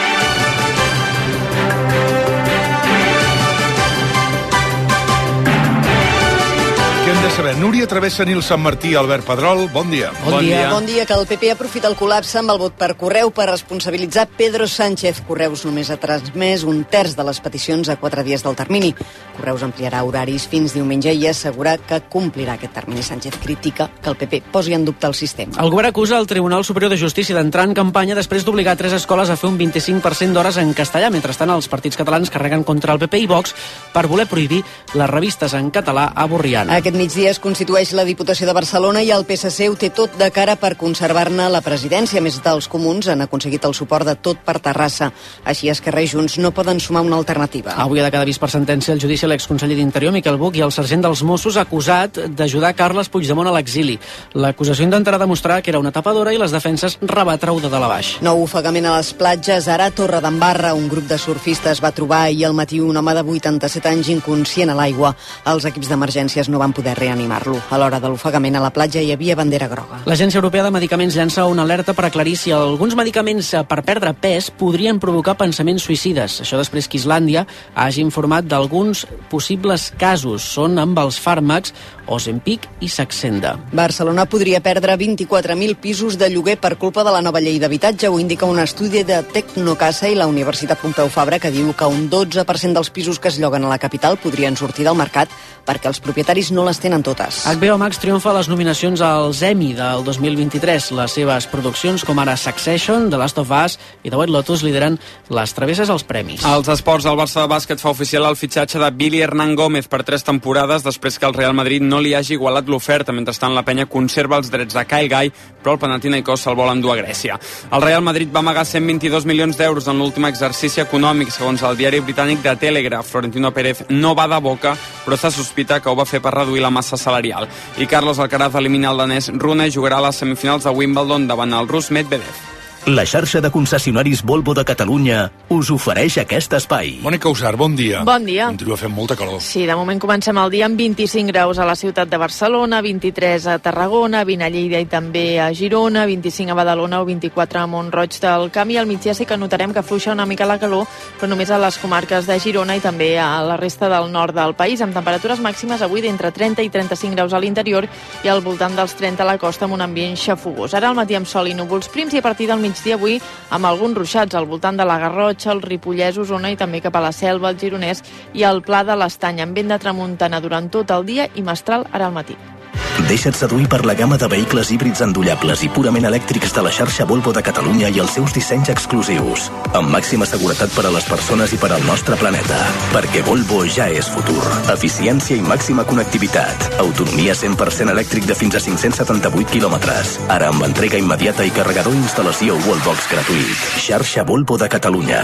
Què hem de saber? Núria Travessa, Nil Sant Martí, Albert Pedrol, bon dia. Bon, bon dia. dia. Bon dia, que el P P aprofita el col·lapse amb el vot per correu per responsabilitzar Pedro Sánchez. Correus només ha transmès un terç de les peticions a quatre dies del termini. Correus ampliarà horaris fins diumenge i assegura que complirà aquest termini. Sánchez critica que el P P posi en dubte el sistema. El govern acusa el Tribunal Superior de Justícia d'entrar en campanya després d'obligar tres escoles a fer un vint-i-cinc per cent d'hores en castellà. Mentrestant, els partits catalans carreguen contra el P P i Vox per voler prohibir les revistes en català a Borriana. Aquest migdia es constitueix la Diputació de Barcelona i el P S C ho té tot de cara per conservar-ne la presidència. Més dels comuns han aconseguit el suport de tot per Terrassa. Així, Esquerra i Junts no poden sumar una alternativa. Avui ha de quedar vist per sentència el judici a l'exconseller d'Interior, Miquel Buch, i el sergent dels Mossos acusat d'ajudar Carles Puigdemont a l'exili. L'acusació intentarà demostrar que era una tapadora i les defenses rebatre-ho de dalt a baix. Nou ofegament a les platges. Ara a Torredembarra, un grup de surfistes va trobar ahir al matí un home de vuitanta-set anys inconscient a l'aigua. Els equips d'emergències no van poder reanimar-lo. A l'hora de l'ofegament a la platja hi havia bandera groga. L'Agència Europea de Medicaments llança una alerta per aclarir si alguns medicaments per perdre pes podrien provocar pensaments suïcides. Això després que Islàndia hagi informat d'alguns possibles casos. Són amb els fàrmacs Ozempic i Saxenda. Barcelona podria perdre vint-i-quatre mil pisos de lloguer per culpa de la nova llei d'habitatge. Ho indica un estudi de Tecnocasa i la Universitat Pompeu Fabra, que diu que un dotze per cent dels pisos que es lloguen a la capital podrien sortir del mercat perquè els propietaris no les tenen totes. H B O Max triomfa a les nominacions als Emmy del dos mil vint-i-tres. Les seves produccions, com ara Succession, The Last of Us i The White Lotus, lideren les travesses als premis. Als esports, el Barça de bàsquet fa oficial el fitxatge de Billy Hernán Gómez per tres temporades després que el Real Madrid no li hagi igualat l'oferta. Mentrestant, la penya conserva els drets de Kyle Guy, però el Panathinaikos se'l vol endur a Grècia. El Real Madrid va amagar cent vint-i-dos milions d'euros en l'últim exercici econòmic. Segons el diari britànic de Telegraph, Florentino Pérez no va de boca, però se sospita que ho va fer per reduir la massa salarial. I Carlos Alcaraz elimina el danès Rune, jugarà a les semifinals de Wimbledon davant el rus Medvedev. La xarxa de concessionaris Volvo de Catalunya us ofereix aquest espai. Mònica Usar, bon dia. Bon dia. Continua fent molta calor. Sí, de moment comencem el dia amb vint-i-cinc graus a la ciutat de Barcelona, vint-i-tres a Tarragona, vint a Lleida i també a Girona, vint-i-cinc a Badalona o vint-i-quatre a Mont-roig del Camp. I al migdia sí que notarem que afluixa una mica la calor, però només a les comarques de Girona i també a la resta del nord del país, amb temperatures màximes avui d'entre trenta i trenta-cinc graus a l'interior i al voltant dels trenta a la costa amb un ambient xafogós. Ara al matí amb sol i núvols prims i a partir del migdia avui amb alguns ruixats al voltant de la Garrotxa, el Ripollès, Osona i també cap a la Selva, el Gironès i el Pla de l'Estany, amb vent de tramuntana durant tot el dia i mestral ara al matí. Deixa't seduir per la gamma de vehicles híbrids endollables i purament elèctrics de la xarxa Volvo de Catalunya i els seus dissenys exclusius, amb màxima seguretat per a les persones i per al nostre planeta. Perquè Volvo ja és futur. Eficiència i màxima connectivitat. Autonomia cent per cent elèctric de fins a cinc-cents setanta-vuit quilòmetres. Ara amb entrega immediata i carregador i instal·lació Wallbox gratuït. Xarxa Volvo de Catalunya.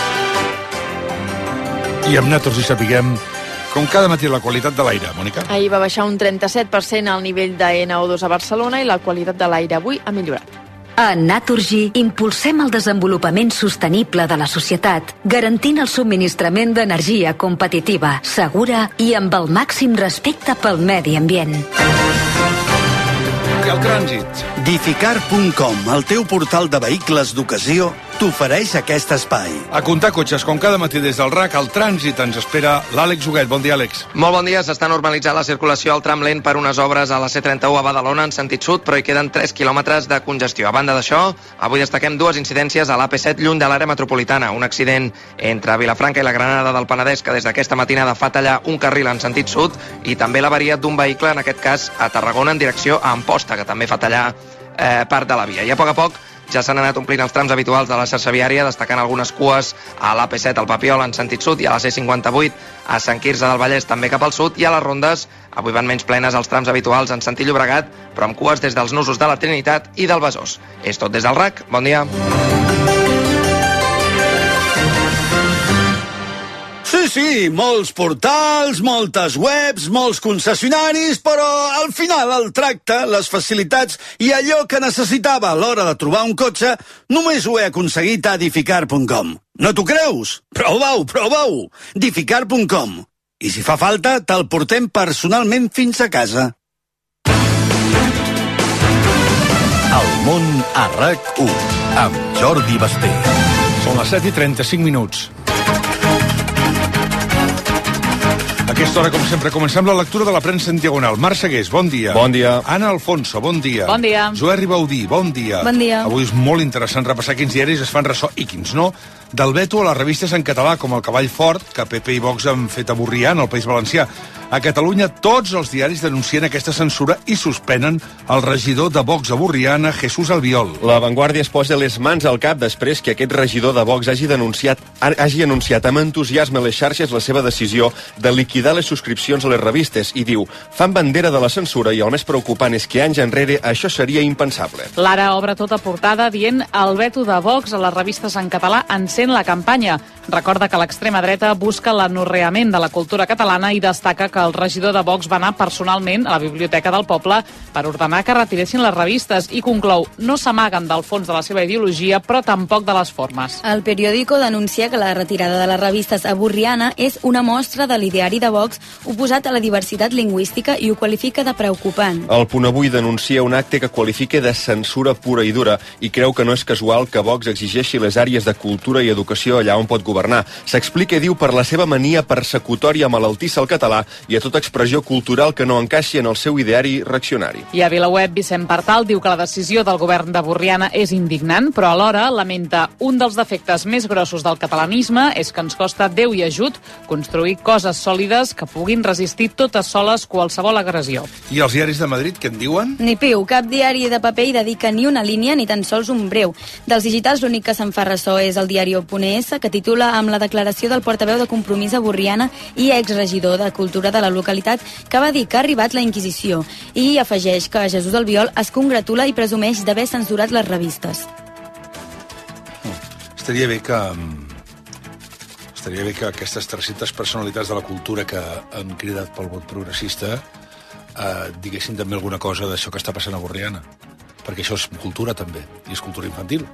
I amb nosaltres hi sapiguem com cada matí la qualitat de l'aire, Mònica. Ahir va baixar un trenta-set per cent el nivell de N O dos a Barcelona i la qualitat de l'aire avui ha millorat. A Naturgy impulsem el desenvolupament sostenible de la societat, garantint el subministrament d'energia competitiva, segura i amb el màxim respecte pel medi ambient. I el trànsit. Dificar punt com, el teu portal de vehicles d'ocasió, t'ofereix aquest espai. A comptar cotxes, com cada matí des del R A C, al trànsit ens espera l'Àlex Huguet. Bon dia, Àlex. Molt bon dia. S'està normalitzant la circulació al tram lent per unes obres a la C trenta-u a Badalona en sentit sud, però hi queden tres quilòmetres de congestió. A banda d'això, avui destaquem dues incidències a l'A P set lluny de l'àrea metropolitana. Un accident entre Vilafranca i la Granada del Penedès, que des d'aquesta matinada fa tallar un carril en sentit sud, i també l'avaria d'un vehicle, en aquest cas a Tarragona, en direcció a Amposta, que també fa tallar eh, part de la via. I a poc a poc ja s'han anat omplint els trams habituals de la xarxa viària, destacant algunes cues a l'A P set al Papiol en sentit sud i a la C cinquanta-vuit a Sant Quirze del Vallès també cap al sud, i a les rondes avui van menys plenes els trams habituals en sentit Llobregat, però amb cues des dels nusos de la Trinitat i del Besòs. És tot des del R A C. Bon dia. Sí, sí, molts portals, moltes webs, molts concessionaris, però al final el tracte, les facilitats i allò que necessitava a l'hora de trobar un cotxe només ho he aconseguit a Dificar punt com. No t'ho creus? Prova-ho, prova-ho! Dificar punt com. I si fa falta, te'l portem personalment fins a casa. món a RAC u, amb Jordi Basté. Són les set i trenta-cinc minuts. A aquesta hora, com sempre, comencem la lectura de la premsa en diagonal. Marc Segués, bon dia. Bon dia. Anna Alfonso, bon dia. Bon dia. Joel Ribaudí, bon dia. Bon dia. Avui és molt interessant repassar quins diaris es fan ressò i quins no del veto a les revistes en català, com el Cavall Fort, que P P i Vox han fet a Borrià, en el País Valencià. A Catalunya, tots els diaris denuncien aquesta censura i suspenen el regidor de Vox a Borriana, Jesús Albiol. La Vanguardia es posa les mans al cap després que aquest regidor de Vox hagi denunciat, hagi anunciat amb entusiasme a les xarxes la seva decisió de liquidar les subscripcions a les revistes i diu: fan bandera de la censura i el més preocupant és que anys enrere això seria impensable. L'Ara obre tota portada dient el veto de Vox a les revistes en català encén la campanya. Recorda que l'extrema dreta busca l'anorreament de la cultura catalana i destaca que el regidor de Vox va anar personalment a la Biblioteca del Poble per ordenar que retiressin les revistes i conclou: no s'amaguen del fons de la seva ideologia, però tampoc de les formes. El periòdico denuncia que la retirada de les revistes a Borriana és una mostra de l'ideari de Vox oposat a la diversitat lingüística i ho qualifica de preocupant. El Punt Avui denuncia un acte que qualifica de censura pura i dura i creu que no és casual que Vox exigeixi les àrees de cultura i educació allà on pot governar. S'explica, diu, per la seva mania persecutòria malaltissa al català i a tota expressió cultural que no encaixi en el seu ideari reaccionari. I a VilaWeb, Vicent Partal diu que la decisió del govern de Borriana és indignant, però alhora lamenta un dels defectes més grossos del catalanisme és que ens costa Déu i ajut construir coses sòlides que puguin resistir totes soles qualsevol agressió. I els diaris de Madrid, què en diuen? Ni piu, cap diari de paper hi dedica ni una línia ni tan sols un breu. Dels digitals l'únic que se'n fa ressò és el diari O.S, que titula amb la declaració del portaveu de Compromís a Borriana i exregidor de Cultura de la localitat, que va dir que ha arribat la Inquisició, i afegeix que Jesús Albiol es congratula i presumeix d'haver censurat les revistes. Estaria bé que... Estaria bé que aquestes tres-centes personalitats de la cultura que han cridat pel vot progressista eh, diguessin també alguna cosa d'això que està passant a Borriana. Perquè això és cultura, també, i és cultura infantil.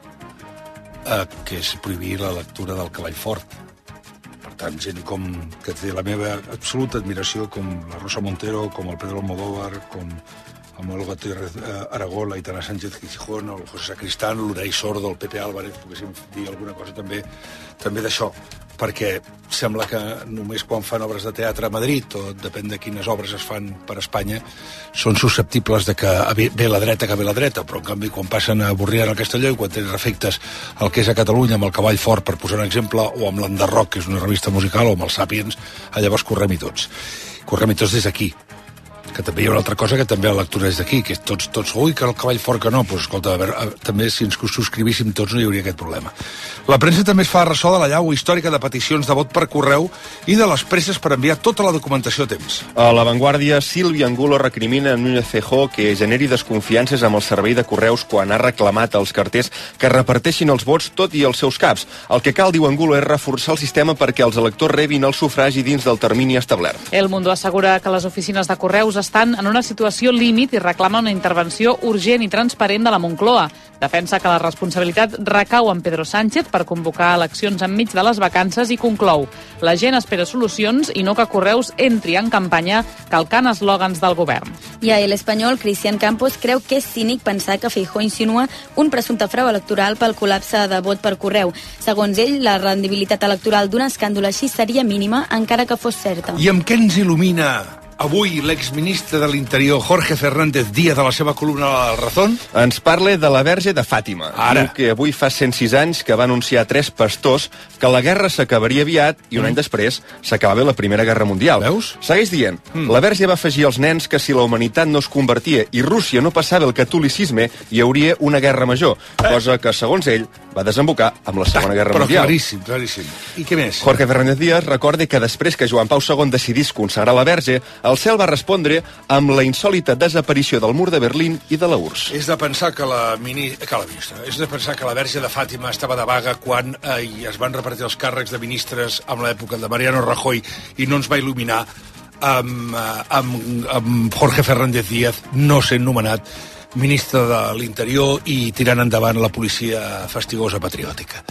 Eh, que és prohibir la lectura del Cavall Fort. Per tant, gent com que té la meva absoluta admiració, com la Rosa Montero, com el Pedro Almodóvar, com amb el Gutiérrez Aragó, l'Aitana Sánchez Gijón, el José Sacristán, l'Urey Sordo, el Pepe Álvarez, poguéssim dir alguna cosa també també d'això, perquè sembla que només quan fan obres de teatre a Madrid, o depèn de quines obres es fan per Espanya, són susceptibles de que ve la dreta, que ve la dreta, però en canvi quan passen a Borriana al Castelló i quan tenen efectes el que és a Catalunya amb el Cavall Fort, per posar un exemple, o amb l'Enderroc, que és una revista musical, o amb els Sàpiens, llavors correm-hi tots. Correm-hi tots des d'aquí. Que també hi ha una altra cosa que també la lectura és d'aquí, que tots, tots, ui, que el Cavall Fort que no, doncs escolta, a veure, també si ens subscrivíssim tots no hi hauria aquest problema. La premsa també es fa ressò de la llau històrica de peticions de vot per correu i de les presses per enviar tota la documentació a temps. A La Vanguardia, Sílvia Angulo recrimina a Núñez Feijóo que generi desconfiances amb el servei de correus quan ha reclamat als carters que reparteixin els vots tot i els seus caps. El que cal, diu Angulo, és reforçar el sistema perquè els electors rebin el sufragi dins del termini establert. El Mundo assegura que les oficines de correus estan en una situació límit i reclama una intervenció urgent i transparent de la Moncloa. Defensa que la responsabilitat recau en Pedro Sánchez per convocar eleccions enmig de les vacances i conclou: la gent espera solucions i no que Correus entri en campanya calcant eslògans del govern. I a El Espanyol, Cristian Campos creu que és cínic pensar que Feijóo insinua un presumpte frau electoral pel col·lapse de vot per correu. Segons ell, la rendibilitat electoral d'un escàndol així seria mínima, encara que fos certa. I amb què ens il·lumina avui l'exministre de l'Interior, Jorge Fernández Díaz, de la seva columna al Razón? Ens parla de la Verge de Fàtima. Ara. Diu que avui fa cent sis anys que va anunciar tres pastors que la guerra s'acabaria aviat i un mm. any després s'acabava la Primera Guerra Mundial. Veus? Segueix dient, mm. la Verge va afegir als nens que si la humanitat no es convertia i Rússia no passava el catolicisme, hi hauria una guerra major, eh. cosa que, segons ell, va desembocar amb la Segona Guerra Però Mundial. Però claríssim, claríssim. I què més? Jorge Fernández Díaz recorda que després que Joan Pau segon decidís consagrar la Verge, el cel va respondre amb la insòlita desaparició del mur de Berlín i de la U R S S. És de pensar que la, mini... que la ministra, és de pensar que la Verge de Fàtima estava de vaga quan eh, es van repartir els càrrecs de ministres amb l'època de Mariano Rajoy i no ens va il·luminar amb, amb, amb Jorge Fernández Díaz no sent nomenat ministre de l'Interior i tirant endavant la policia fastigosa patriòtica.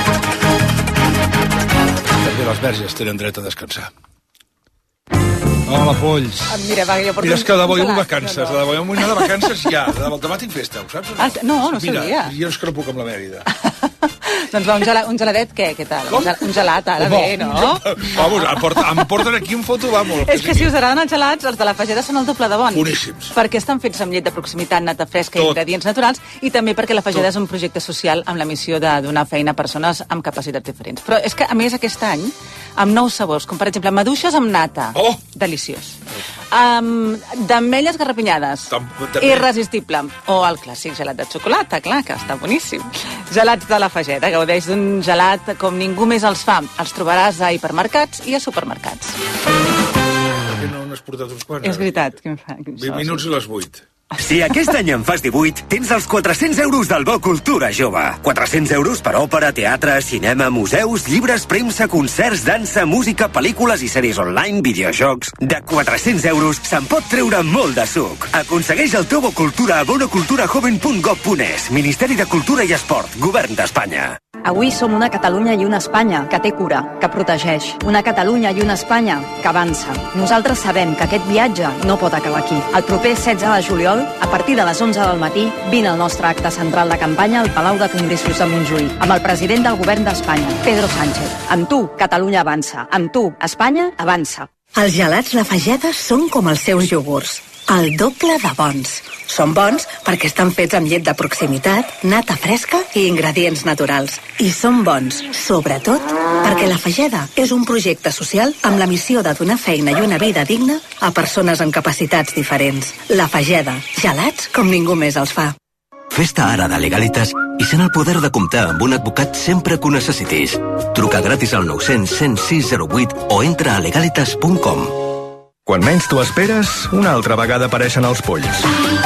També les verges tenen dret a descansar. Hola, polls. Mira, va, jo porto Mira, és que de bo jo vull gelat, vacances, no, no. de debò jo vull anar de vacances ja. De debò, demà tinc festa, ho saps? Ah, no, no Mira, sabia. jo és que no puc amb la meva vida. Doncs va, un, gelat, un geladet, què? Què tal? Un, gel, un gelat, ara Home, bé, no? Vamos, em porten, em porten aquí un foto, vamos. És que si us agraden els gelats, els de la Fageda són el doble de bons. Boníssims. Perquè estan fets amb llet de proximitat, nata fresca i ingredients naturals, i també perquè la Fageda és un projecte social amb la missió de donar feina a persones amb capacitats diferents. Però és que, a més, aquest any, amb nous sabors, com per exemple maduixes amb nata. Oh! Deliciós. Um, d'ametlles garrapinyades. també. Irresistible. O el clàssic gelat de xocolata, clar, que està boníssim. Gelats de la Fageda. Gaudeix d'un gelat com ningú més els fa. Els trobaràs a hipermercats i a supermercats. Per què no n'has portat uns quants? És veritat. Que em fa, que em vint minuts i les vuit. Si aquest any en fas divuit, tens els quatre-cents euros del Bo Cultura Jove. quatre-cents euros per òpera, teatre, cinema, museus, llibres, premsa, concerts, dansa, música, pel·lícules i sèries online, videojocs... De quatre-cents euros se'n pot treure molt de suc. Aconsegueix el teu Bo Cultura a bonoculturajoven punt gov punt es. Ministeri de Cultura i Esport, Govern d'Espanya. Avui som una Catalunya i una Espanya que té cura, que protegeix. Una Catalunya i una Espanya que avança. Nosaltres sabem que aquest viatge no pot acabar aquí. El proper setze de juliol, a partir de les onze del matí, vine al nostre acte central de campanya al Palau de Congressos de Montjuïc, amb el president del govern d'Espanya, Pedro Sánchez. Amb tu, Catalunya avança. Amb tu, Espanya avança. Els gelats La Fageda són com els seus iogurts, el doble de bons. Són bons perquè estan fets amb llet de proximitat, nata fresca i ingredients naturals. I són bons, sobretot, perquè La Fageda és un projecte social amb la missió de donar feina i una vida digna a persones amb capacitats diferents. La Fageda, gelats com ningú més els fa. Fes-te ara de Legalitas i sent el poder de comptar amb un advocat sempre que ho necessitis. Truca gratis al nou cents, cent sis zero vuit o entra a legalitas punt com. Quan menys t'ho esperes, una altra vegada apareixen els polls.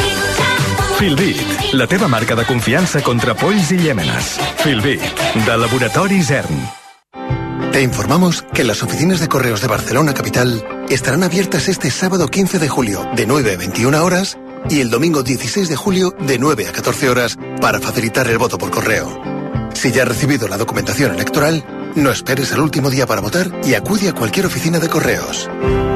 Filbit, la teva marca de confianza contra polls y llémenes. Filbit, de Laboratorio CERN. Te informamos que las oficinas de correos de Barcelona Capital estarán abiertas este sábado quince de julio de nueve a veintiuna horas y el domingo dieciséis de julio de nueve a catorce horas para facilitar el voto por correo. Si ya has recibido la documentación electoral, no esperes el último día para votar y acude a cualquier oficina de correos.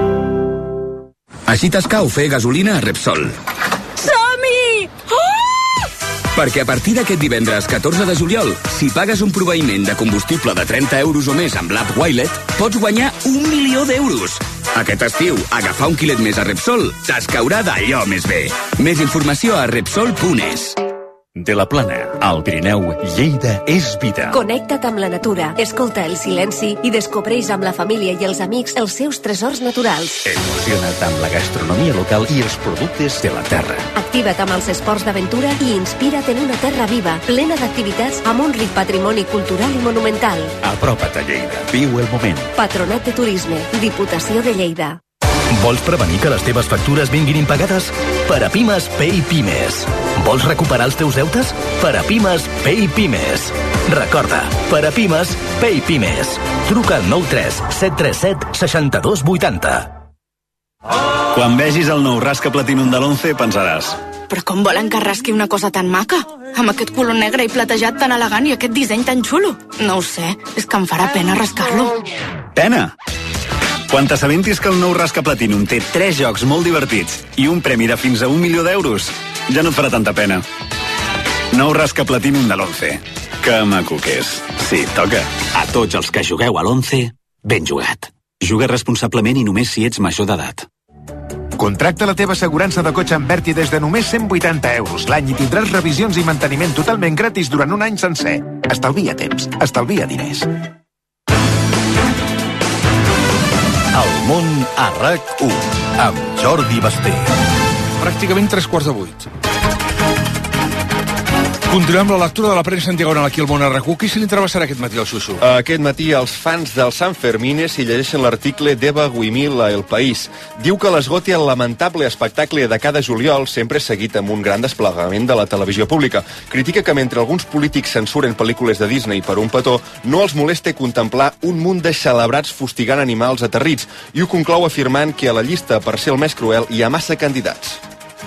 Així t'escau fer gasolina a Repsol. Som-hi! Oh! Perquè a partir d'aquest divendres catorze de juliol, si pagues un proveïment de combustible de trenta euros o més amb l'app Wilet, pots guanyar un milió d'euros. Aquest estiu, agafar un quilet més a Repsol t'escaurà d'allò més bé. Més informació a repsol punt es. De la Plana, al Pirineu, Lleida és vida. Connecta't amb la natura, escolta el silenci i descobreix amb la família i els amics els seus tresors naturals. Emociona't amb la gastronomia local i els productes de la terra. Activa't amb els esports d'aventura i inspira't en una terra viva, plena d'activitats amb un ric patrimoni cultural i monumental. Apropa't a Lleida. Viu el moment. Patronat de Turisme, Diputació de Lleida. Vols prevenir que les teves factures vinguin impagades? Per a Pimes, Pay Pimes. Vols recuperar els teus deutes? Per a Pimes, Pay Pimes. Recorda, per a Pimes, Pay Pimes. Truca al nou tres set tres set sis dos vuit zero. Quan vegis el nou Rasca Platinum de l'Once pensaràs: però com volen que rasqui una cosa tan maca? Amb aquest color negre i platejat tan elegant i aquest disseny tan xulo? No ho sé, és que em farà pena rascar-lo. Pena? Quan t'assabentis que el nou Rasca Platinum té tres jocs molt divertits i un premi de fins a un milió d'euros, ja no et farà tanta pena. Nou Rasca Platinum de l'Once. Que maco que és. Sí, toca. A tots els que jugueu a l'Once, ben jugat. Juga responsablement i només si ets major d'edat. Contracta la teva assegurança de cotxe amb Berti des de només cent vuitanta euros l'any i tindràs revisions i manteniment totalment gratis durant un any sencer. Estalvia temps, estalvia diners. El món a RAC u, amb Jordi Basté. Pràcticament tres quarts de vuit. Continuem la lectura de la premsa en diagonal aquí al món a RAC u. Qui se li travessarà aquest matí al Xuxu? Aquest matí els fans del San Fermines si llegeixen l'article d'Eva Guimil a El País. Diu que l'esgoti el lamentable espectacle de cada juliol, sempre seguit amb un gran desplegament de la televisió pública. Critica que mentre alguns polítics censuren pel·lícules de Disney per un petó, no els molesta contemplar un munt de celebrats fustigant animals aterrits, i ho conclou afirmant que a la llista per ser el més cruel hi ha massa candidats.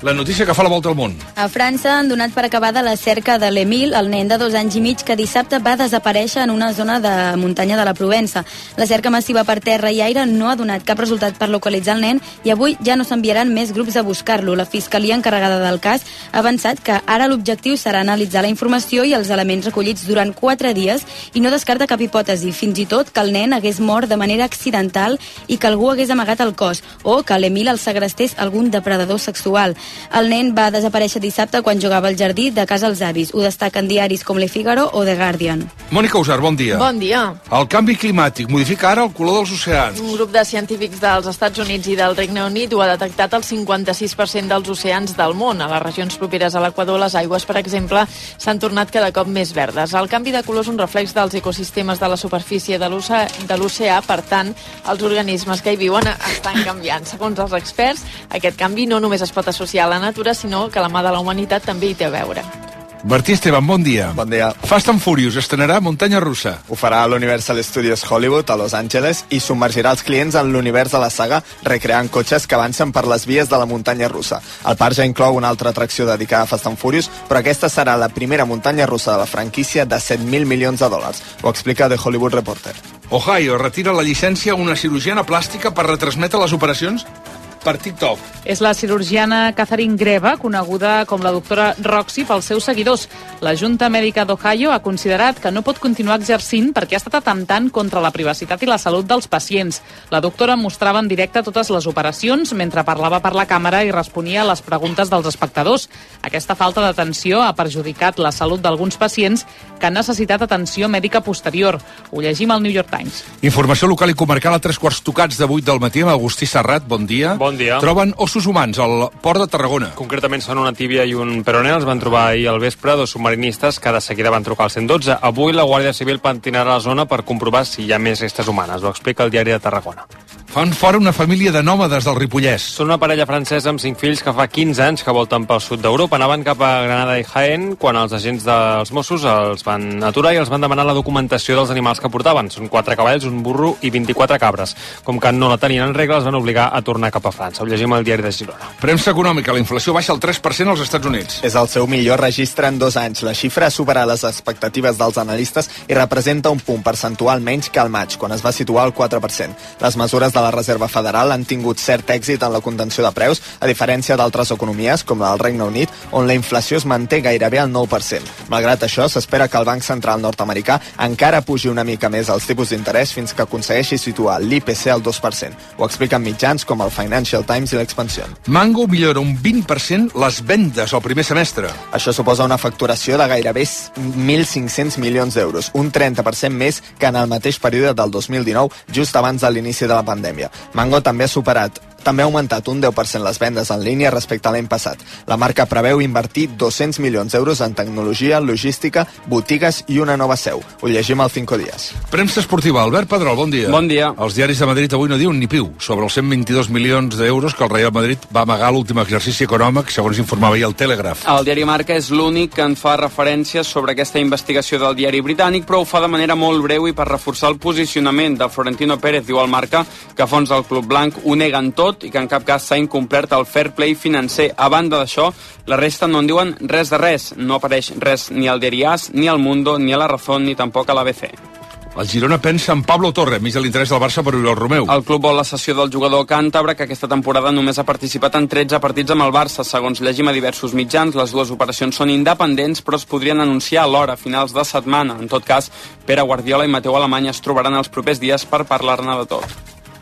La notícia que fa la volta al món. A França han donat per acabada la cerca de l'Emil, el nen de dos anys i mig que dissabte va desaparèixer en una zona de muntanya de la Provença. La cerca massiva per terra i aire no ha donat cap resultat per localitzar el nen i avui ja no s'enviaran més grups a buscar-lo. La Fiscalia encarregada del cas ha avançat que ara l'objectiu serà analitzar la informació i els elements recollits durant quatre dies i no descarta cap hipòtesi, fins i tot que el nen hagués mort de manera accidental i que algú hagués amagat el cos o que l'Emil el segrestés algun depredador sexual. El nen va desaparèixer dissabte quan jugava al jardí de casa als avis. Ho destaquen diaris com Le Figaro o The Guardian. Mònica Usar, bon dia. Bon dia. El canvi climàtic modifica ara el color dels oceans. Un grup de científics dels Estats Units i del Regne Unit ho ha detectat el cinquanta-sis per cent dels oceans del món. A les regions properes a l'Equador, les aigües, per exemple, s'han tornat cada cop més verdes. El canvi de color és un reflex dels ecosistemes de la superfície de l'oceà, per tant, els organismes que hi viuen estan canviant. Segons els experts, aquest canvi no només es pot associar a la natura, sinó que la mà de la humanitat també hi té a veure. Martí Esteban, bon dia. Bon dia. Fast and Furious estrenarà Muntanya Russa. Ho farà a l'Universal Studios Hollywood a Los Angeles i submergirà els clients en l'univers de la saga recreant cotxes que avancen per les vies de la muntanya russa. El parc ja inclou una altra atracció dedicada a Fast and Furious, però aquesta serà la primera muntanya russa de la franquícia de set mil milions de dòlars. Ho explica The Hollywood Reporter. Ohio retira la llicència a una cirurgiana plàstica per retransmetre les operacions per TikTok. És la cirurgiana Catherine Greva, coneguda com la doctora Roxy pels seus seguidors. La Junta Mèdica d'Ohio ha considerat que no pot continuar exercint perquè ha estat atemptant contra la privacitat i la salut dels pacients. La doctora mostrava en directe totes les operacions mentre parlava per la càmera i responia a les preguntes dels espectadors. Aquesta falta d'atenció ha perjudicat la salut d'alguns pacients que han necessitat atenció mèdica posterior. Ho llegim al New York Times. Informació local i comarcal a tres quarts tocats de vuit del matí amb Agustí Serrat. Bon dia. Bon dia. Troben ossos humans al port de Tarragona. Concretament són una tíbia i un peroné. Els van trobar ahir al vespre dos submarinistes que de seguida van trucar al cent dotze. Avui la Guàrdia Civil pentinarà la zona per comprovar si hi ha més restes humanes. Ho explica el diari de Tarragona. Fan fora una família de nòmades del Ripollès. Són una parella francesa amb cinc fills que fa quinze anys que volten pel sud d'Europa. Anaven cap a Granada i Jaén quan els agents dels Mossos els van aturar i els van demanar la documentació dels animals que portaven. Són quatre cavalls, un burro i vint-i-quatre cabres. Com que no la tenien en regla, els van obligar a tornar cap a França. Ho llegim al diari de Girona. Premsa econòmica. La inflació baixa el tres per cent als Estats Units. És el seu millor registre en dos anys. La xifra ha superat les expectatives dels analistes i representa un punt percentual menys que al maig, quan es va situar al quatre per cent. Les mesures de la Reserva Federal han tingut cert èxit en la contenció de preus, a diferència d'altres economies, com la del Regne Unit, on la inflació es manté gairebé al nou per cent. Malgrat això, s'espera que el Banc Central nord-americà encara pugi una mica més els tipus d'interès fins que aconsegueixi situar l'I P C al dos per cent. Ho expliquen mitjans com el Financial Times i l'Expansión. Mango millora un vint per cent les vendes al primer semestre. Això suposa una facturació de gairebé mil cinc-cents milions d'euros, un trenta per cent més que en el mateix període del dos mil dinou, just abans de l'inici de la pandèmia. Mango també ha superat també ha augmentat un deu per cent les vendes en línia respecte a l'any passat. La marca preveu invertir dos-cents milions d'euros en tecnologia, logística, botigues i una nova seu. Ho llegim al Cinco Días. Premsa esportiva. Albert Pedrol, bon dia. Bon dia. Els diaris de Madrid avui no diuen ni piu sobre els cent vint-i-dos milions d'euros que el Real Madrid va amagar a l'últim exercici econòmic, segons informava ahir el Telegraph. El diari Marca és l'únic que en fa referència sobre aquesta investigació del diari britànic, però ho fa de manera molt breu i per reforçar el posicionament de Florentino Pérez. Diu al Marca que fons del Club Blanc ho neguen tot i que en cap cas s'ha incomplert el fair play financer. A banda d'això, la resta no en diuen res de res. No apareix res ni al diari AS, ni al Mundo, ni a la Razón, ni tampoc a l'A B C. El Girona pensa en Pablo Torre, mig de l'interès del Barça per Oriol Romeu. El club vol la cessió del jugador càntabre, que aquesta temporada només ha participat en tretze partits amb el Barça. Segons llegim a diversos mitjans, les dues operacions són independents, però es podrien anunciar alhora, a finals de setmana. En tot cas, Pere Guardiola i Mateu Alemany es trobaran els propers dies per parlar-ne de tot.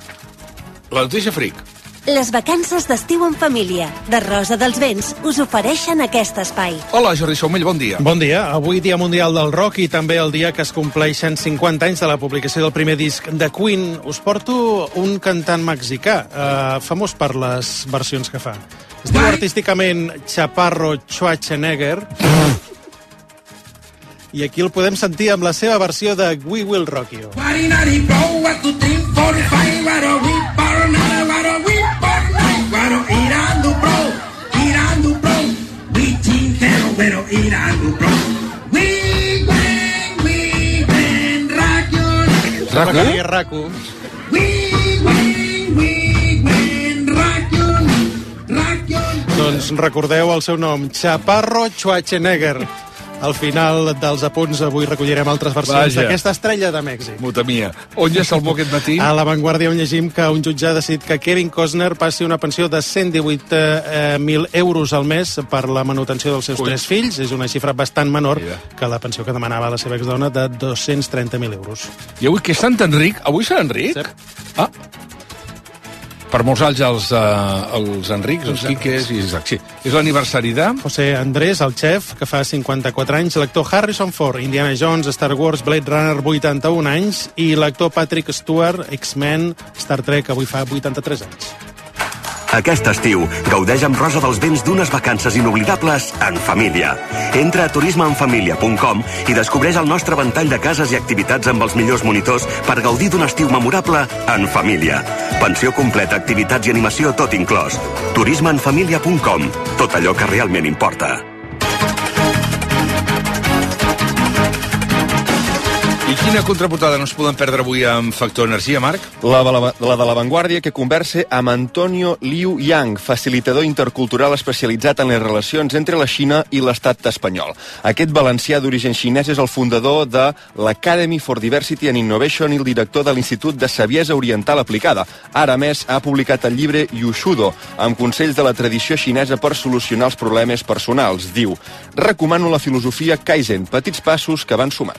La notícia fric. Les vacances d'estiu en família de Rosa dels Vents us ofereixen aquest espai. Hola, Jordi Saumell, bon dia. Bon dia. Avui Dia Mundial del Rock i també el dia que es compleixen cinquanta anys de la publicació del primer disc de Queen. Us porto un cantant mexicà, eh, famós per les versions que fa. Es diu artísticament Chaparro Schwarzenegger. I aquí el podem sentir amb la seva versió de We Will Rock You. Pero irando pro. We win, we win, Raku. Raku? Raku. We win, we win, Raku. Raku. Doncs recordeu el seu nom, Chaparro Schwarzenegger. Al final dels apunts avui recollirem altres versions d'aquesta estrella de Mèxic. Muta mia. On hi ha Salmó aquest matí? A La Vanguardia on llegim que un jutge ha decidit que Kevin Costner passi una pensió de cent divuit mil euros al mes per la manutenció dels seus Ui. tres fills. És una xifra bastant menor Mira. que la pensió que demanava la seva exdona de dos-cents trenta mil euros. I avui que és Sant Enric? Avui Sant Enric? Sí. Ah, per molts anys els, uh, els Enrics, els Quiques i Isaac. Sí. És l'aniversari de... José Andrés, el xef, que fa cinquanta-quatre anys, l'actor Harrison Ford, Indiana Jones, Star Wars, Blade Runner, vuitanta-un anys, i l'actor Patrick Stewart, X-Men, Star Trek, avui fa vuitanta-tres anys. Aquest estiu, gaudeix amb Rosa dels Vents d'unes vacances inoblidables en família. Entra a turisme en família punt com i descobreix el nostre ventall de cases i activitats amb els millors monitors per gaudir d'un estiu memorable en família. Pensió completa, activitats i animació tot inclòs. turisme en família punt com. Tot allò que realment importa. I quina contraportada no es poden perdre avui amb Factor Energia, Marc? La, la, la de La Vanguardia, que conversa amb Antonio Liu Yang, facilitador intercultural especialitzat en les relacions entre la Xina i l'estat espanyol. Aquest valencià d'origen xinès és el fundador de l'Academy for Diversity and Innovation i el director de l'Institut de Saviesa Oriental Aplicada. Ara, a més, ha publicat el llibre Yushudo, amb consells de la tradició xinesa per solucionar els problemes personals. Diu, recomano la filosofia Kaizen, petits passos que van sumant.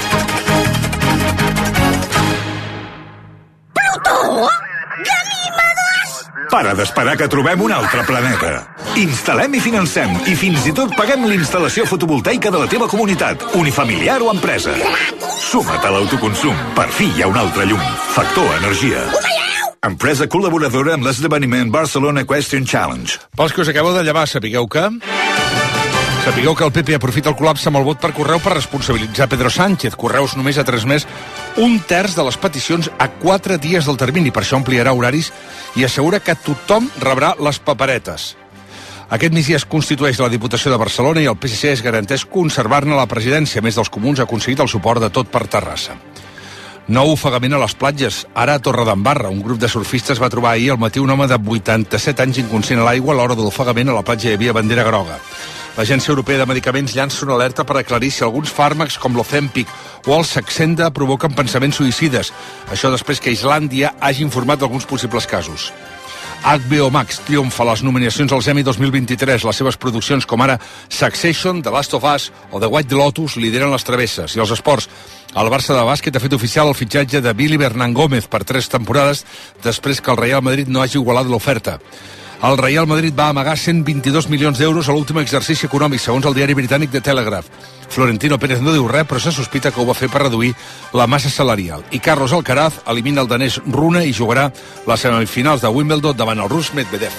Para d'esperar que trobem un altre planeta. Instal·lem i financem i fins i tot paguem l'instal·lació fotovoltaica de la teva comunitat, unifamiliar o empresa. Suma't a l'autoconsum. Per fi hi ha un altre llum. Factor Energia. Empresa col·laboradora amb l'esdeveniment Barcelona Equestrian Challenge. Pels que us acabeu de llevar, sapigueu que... Sapigueu que el P P aprofita el col·lapse amb el vot per correu per responsabilitzar Pedro Sánchez. Correus només ha transmès un terç de les peticions a quatre dies del termini. Per això ampliarà horaris i assegura que tothom rebrà les paperetes. Aquest migdia es constitueix la Diputació de Barcelona i el P S C es garanteix conservar-ne la presidència. A més dels comuns, ha aconseguit el suport de tot per Terrassa. Nou ofegament a les platges, ara a Torredembarra. Un grup de surfistes va trobar ahir al matí un home de vuitanta-set anys inconscient a l'aigua. A l'hora de l'ofegament a la platja hi havia bandera groga. L'Agència Europea de Medicaments llança una alerta per aclarir si alguns fàrmacs com l'Ozempic o el Saxenda provoquen pensaments suïcides. Això després que Islàndia hagi informat d'alguns possibles casos. H B O Max triomfa a les nominacions als Emmy dos mil vint-i-tres. Les seves produccions com ara Succession, The Last of Us o The White Lotus lideren les travesses. I els esports. El Barça de bàsquet ha fet oficial el fitxatge de Billy Bernán Gómez per tres temporades després que el Real Madrid no hagi igualat l'oferta. El Real Madrid va amagar cent vint-i-dos milions d'euros a l'últim exercici econòmic, segons el diari britànic The Telegraph. Florentino Pérez no diu res, però se sospita que ho va fer per reduir la massa salarial. I Carlos Alcaraz elimina el danès Rune i jugarà les semifinals de Wimbledon davant el rus Medvedev.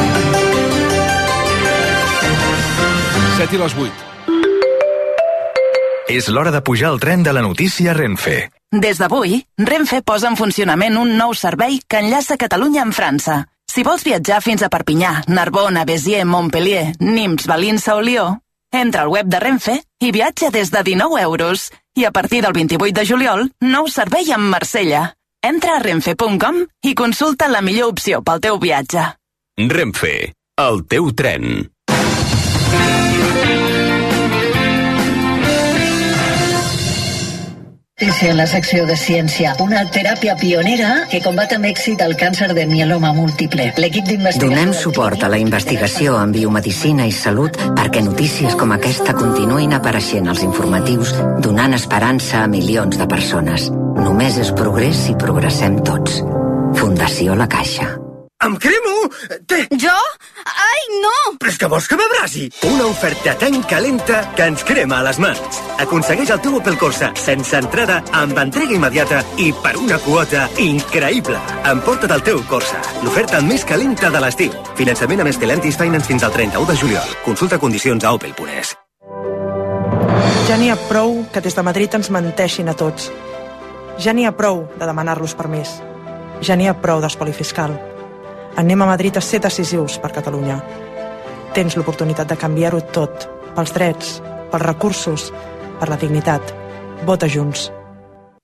set i les vuit. És l'hora de pujar al tren de la notícia Renfe. Des d'avui, Renfe posa en funcionament un nou servei que enllaça Catalunya amb França. Si vols viatjar fins a Perpinyà, Narbona, Béziers, Montpellier, Nimes, Valinsa o Lió, entra al web de Renfe i viatja des de dinou euros. I a partir del vint-i-vuit de juliol, nou servei amb Marsella. Entra a renfe punt com i consulta la millor opció pel teu viatge. Renfe, el teu tren. En la secció de ciència, una teràpia pionera que combat amb èxit el càncer de mieloma múltiple. L'equip d'investigació... Donem suport a la investigació en biomedicina i salut perquè notícies com aquesta continuïn apareixent als informatius, donant esperança a milions de persones. Només és progrés si progressem tots. Fundació La Caixa. Em cremo! Té... Jo? Ai, no! Però és que vols que m'abrasi? Una oferta tan calenta que ens crema a les mans. Aconsegueix el teu Opel Corsa sense entrada, amb entrega immediata i per una quota increïble. Emporta't el teu Corsa, l'oferta més calenta de l'estiu. Finançament amb Stellantis Finance fins al trenta-u de juliol. Consulta condicions a opel punt es. Ja n'hi ha prou que des de Madrid ens menteixin a tots. Ja n'hi ha prou de demanar-los permís. Ja n'hi ha prou d'espoli fiscal. Anem a Madrid a ser decisius per Catalunya. Tens l'oportunitat de canviar-ho tot, pels drets, pels recursos, per la dignitat. Vota Junts.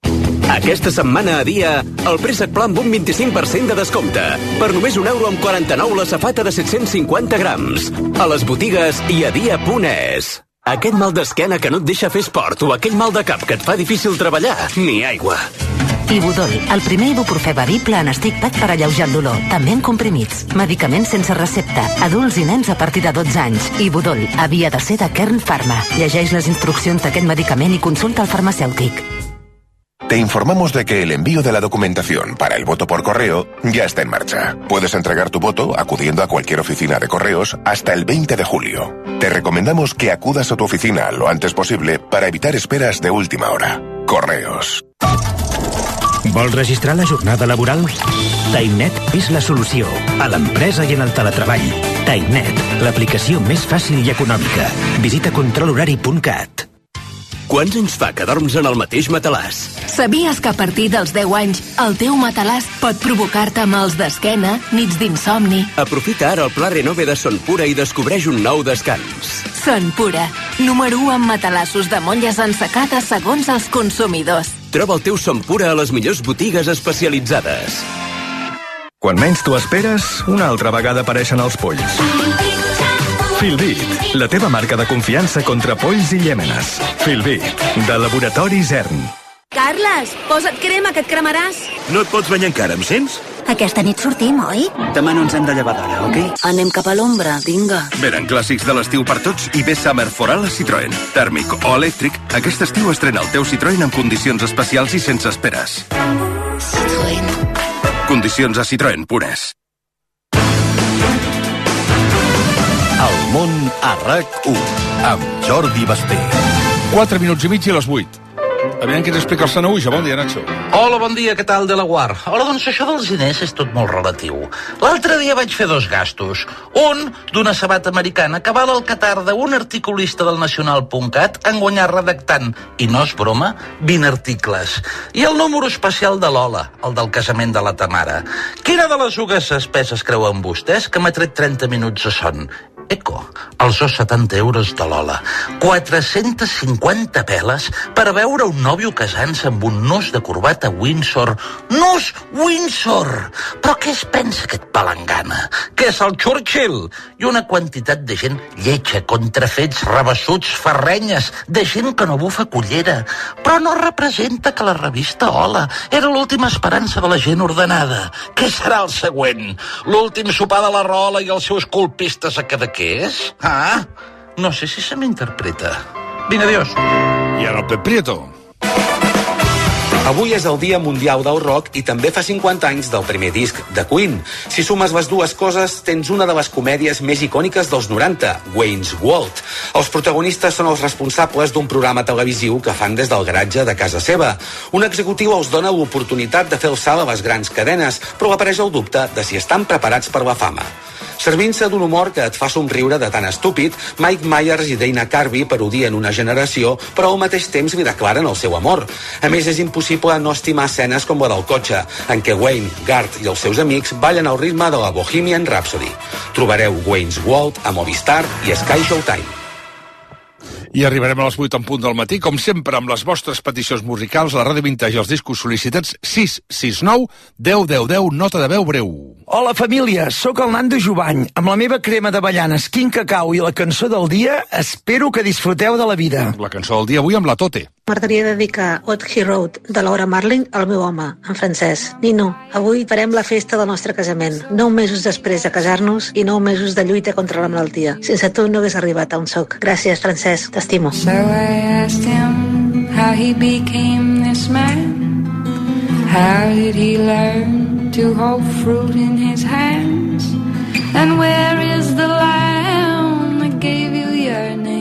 Aquesta setmana a Dia, el préssec pla amb un vint-i-cinc per cent de descompte. Per només un euro amb quaranta-nou la safata de set-cents cinquanta grams. A les botigues i a dia punt es. Aquest mal d'esquena que no et deixa fer esport o aquell mal de cap que et fa difícil treballar, ni aigua. Ibudol, el primer ibuprofè bevible en stick pack per alleujar el dolor, també en comprimits. Medicaments sense recepta, adults i nens a partir de dotze anys. Ibudol, havia de ser de Kern Pharma. Llegeix les instruccions d'aquest medicament i consulta al farmacèutic. Te informamos de que el envío de la documentación para el voto por correo ya está en marcha. Puedes entregar tu voto acudiendo a cualquier oficina de correos hasta el veinte de julio. Te recomendamos que acudas a tu oficina lo antes posible para evitar esperas de última hora. Correos. Vols registrar la jornada laboral? TimeNet és la solució a l'empresa i en el teletreball. TimeNet, l'aplicació més fàcil i econòmica. Visita control horari punt cat. Quants anys fa que dorms en el mateix matalàs? Sabies que a partir dels deu anys el teu matalàs pot provocar-te mals d'esquena, nits d'insomni? Aprofita ara el pla Renove de Son Pura i descobreix un nou descans. Son Pura, número u en matalassos de molles ensecades segons els consumidors. Troba el teu Son Pura a les millors botigues especialitzades. Quan menys t'ho esperes, una altra vegada apareixen els polls. Filbit, la teva marca de confiança contra polls i llèmenes. Filbit, de Laboratori Zern. Carles, posa't crema, que et cremaràs. No et pots banyar encara, em sents? Aquesta nit sortim, oi? Demà no ens hem de llevar d'ara, ok? Anem cap a l'ombra, vinga. Venen clàssics de l'estiu per tots i ve Summer for all a Citroën. Tèrmic o elèctric, aquest estiu estrena el teu Citroën en condicions especials i sense esperes. Citroën. Condicions a Citroën pures. El món a RAC u, amb Jordi Basté. quatre minuts i mig i les vuit. Aviam qui ens explica el Sanauja. Bon dia, Nacho. Hola, bon dia, què tal, de la Guar? Hola, doncs això dels diners és tot molt relatiu. L'altre dia vaig fer dos gastos. Un, d'una sabata americana que val el que tarda un articulista del nacional punt cat en guanyar redactant, i no és broma, vint articles. I el número especial de l'Ola, el del casament de la Tamara. Quina de les ugues espeses creuen vostès que m'ha tret trenta minuts de son? Eco, els os setanta euros de l'Ola. quatre-centes cinquanta peles per veure un nòvio casant-se amb un nus de corbata Windsor. Nus Windsor! Però què es pensa aquest palangana? Que és el Churchill? I una quantitat de gent lletja, contrafets, rabassuts, ferrenyes, de gent que no bufa cullera. Però no representa que la revista Hola era l'última esperança de la gent ordenada. Què serà el següent? L'últim sopar de la Rola i els seus colpistes a cada què és? Ah, no sé si se m'interpreta. Vinga, adiós. I ara el Pep Prieto. Avui és el Dia Mundial del Rock i també fa cinquanta anys del primer disc de Queen. Si sumes les dues coses, tens una de les comèdies més icòniques dels noranta, Wayne's World. Els protagonistes són els responsables d'un programa televisiu que fan des del garatge de casa seva. Un executiu els dona l'oportunitat de fer el salt a les grans cadenes, però apareix el dubte de si estan preparats per la fama. Servint-se d'un humor que et fa somriure de tan estúpid, Mike Myers i Dana Carvey parodien una generació, però al mateix temps li declaren el seu amor. A més, és impossible no estimar escenes com la del cotxe, en què Wayne, Garth i els seus amics ballen al ritme de la Bohemian Rhapsody. Trobareu Wayne's World a Movistar i Sky Showtime. I arribarem a les vuit en punt del matí, com sempre, amb les vostres peticions musicals, la Ràdio Vintage i els discos sol·licitats sis sis nou deu deu deu, nota de veu breu. Hola, família, sóc el Nando Jovany. Amb la meva crema d'avellanes, quin cacau i la cançó del dia, espero que disfruteu de la vida. La cançó del dia avui amb la Tote. M'agradaria dedicar What He Wrote de Laura Marling al meu home, en Francesc. Nino, avui farem la festa del nostre casament. Nou mesos després de casar-nos i nou mesos de lluita contra la malaltia. Sense tu no hagués arribat a on soc. Gràcies, Francesc, t'estimo. So I asked him how he became this man. How did he learn to hold fruit in his hands? And where is the lamb that gave you your name?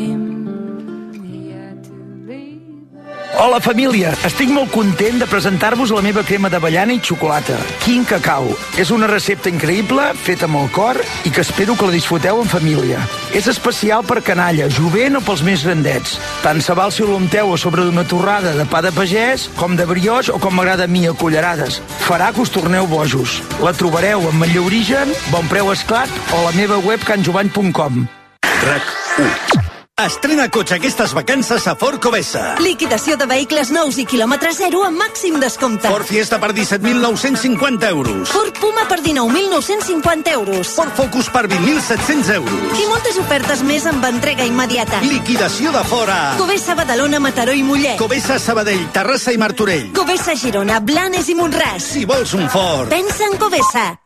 Hola, família! Estic molt content de presentar-vos la meva crema d'avellana i xocolata. Quin cacau! És una recepta increïble, feta amb el cor, i que espero que la disfruteu en família. És especial per canalla, jovent o pels més grandets. Tant se val si ho unteu a sobre d'una torrada de pa de pagès, com de brioix o com m'agrada a mi, a cullerades. Farà que us torneu bojos. La trobareu amb Matller Origen, Bon Preu Esclat o a la meva web can jovany punt com. RAC u. Estrena cotxe aquestes vacances a Ford Covesa. Liquidació de vehicles nous i quilòmetre zero amb màxim descompte. Ford Fiesta per disset mil nou-cents cinquanta euros. Ford Puma per dinou mil nou-cents cinquanta euros. Ford Focus per vint mil set-cents euros. I moltes ofertes més amb entrega immediata. Liquidació de fora. Covesa, Badalona, Mataró i Mollet. Covesa, Sabadell, Terrassa i Martorell. Covesa, Girona, Blanes i Montràs. Si vols un Ford. Pensa en Covesa.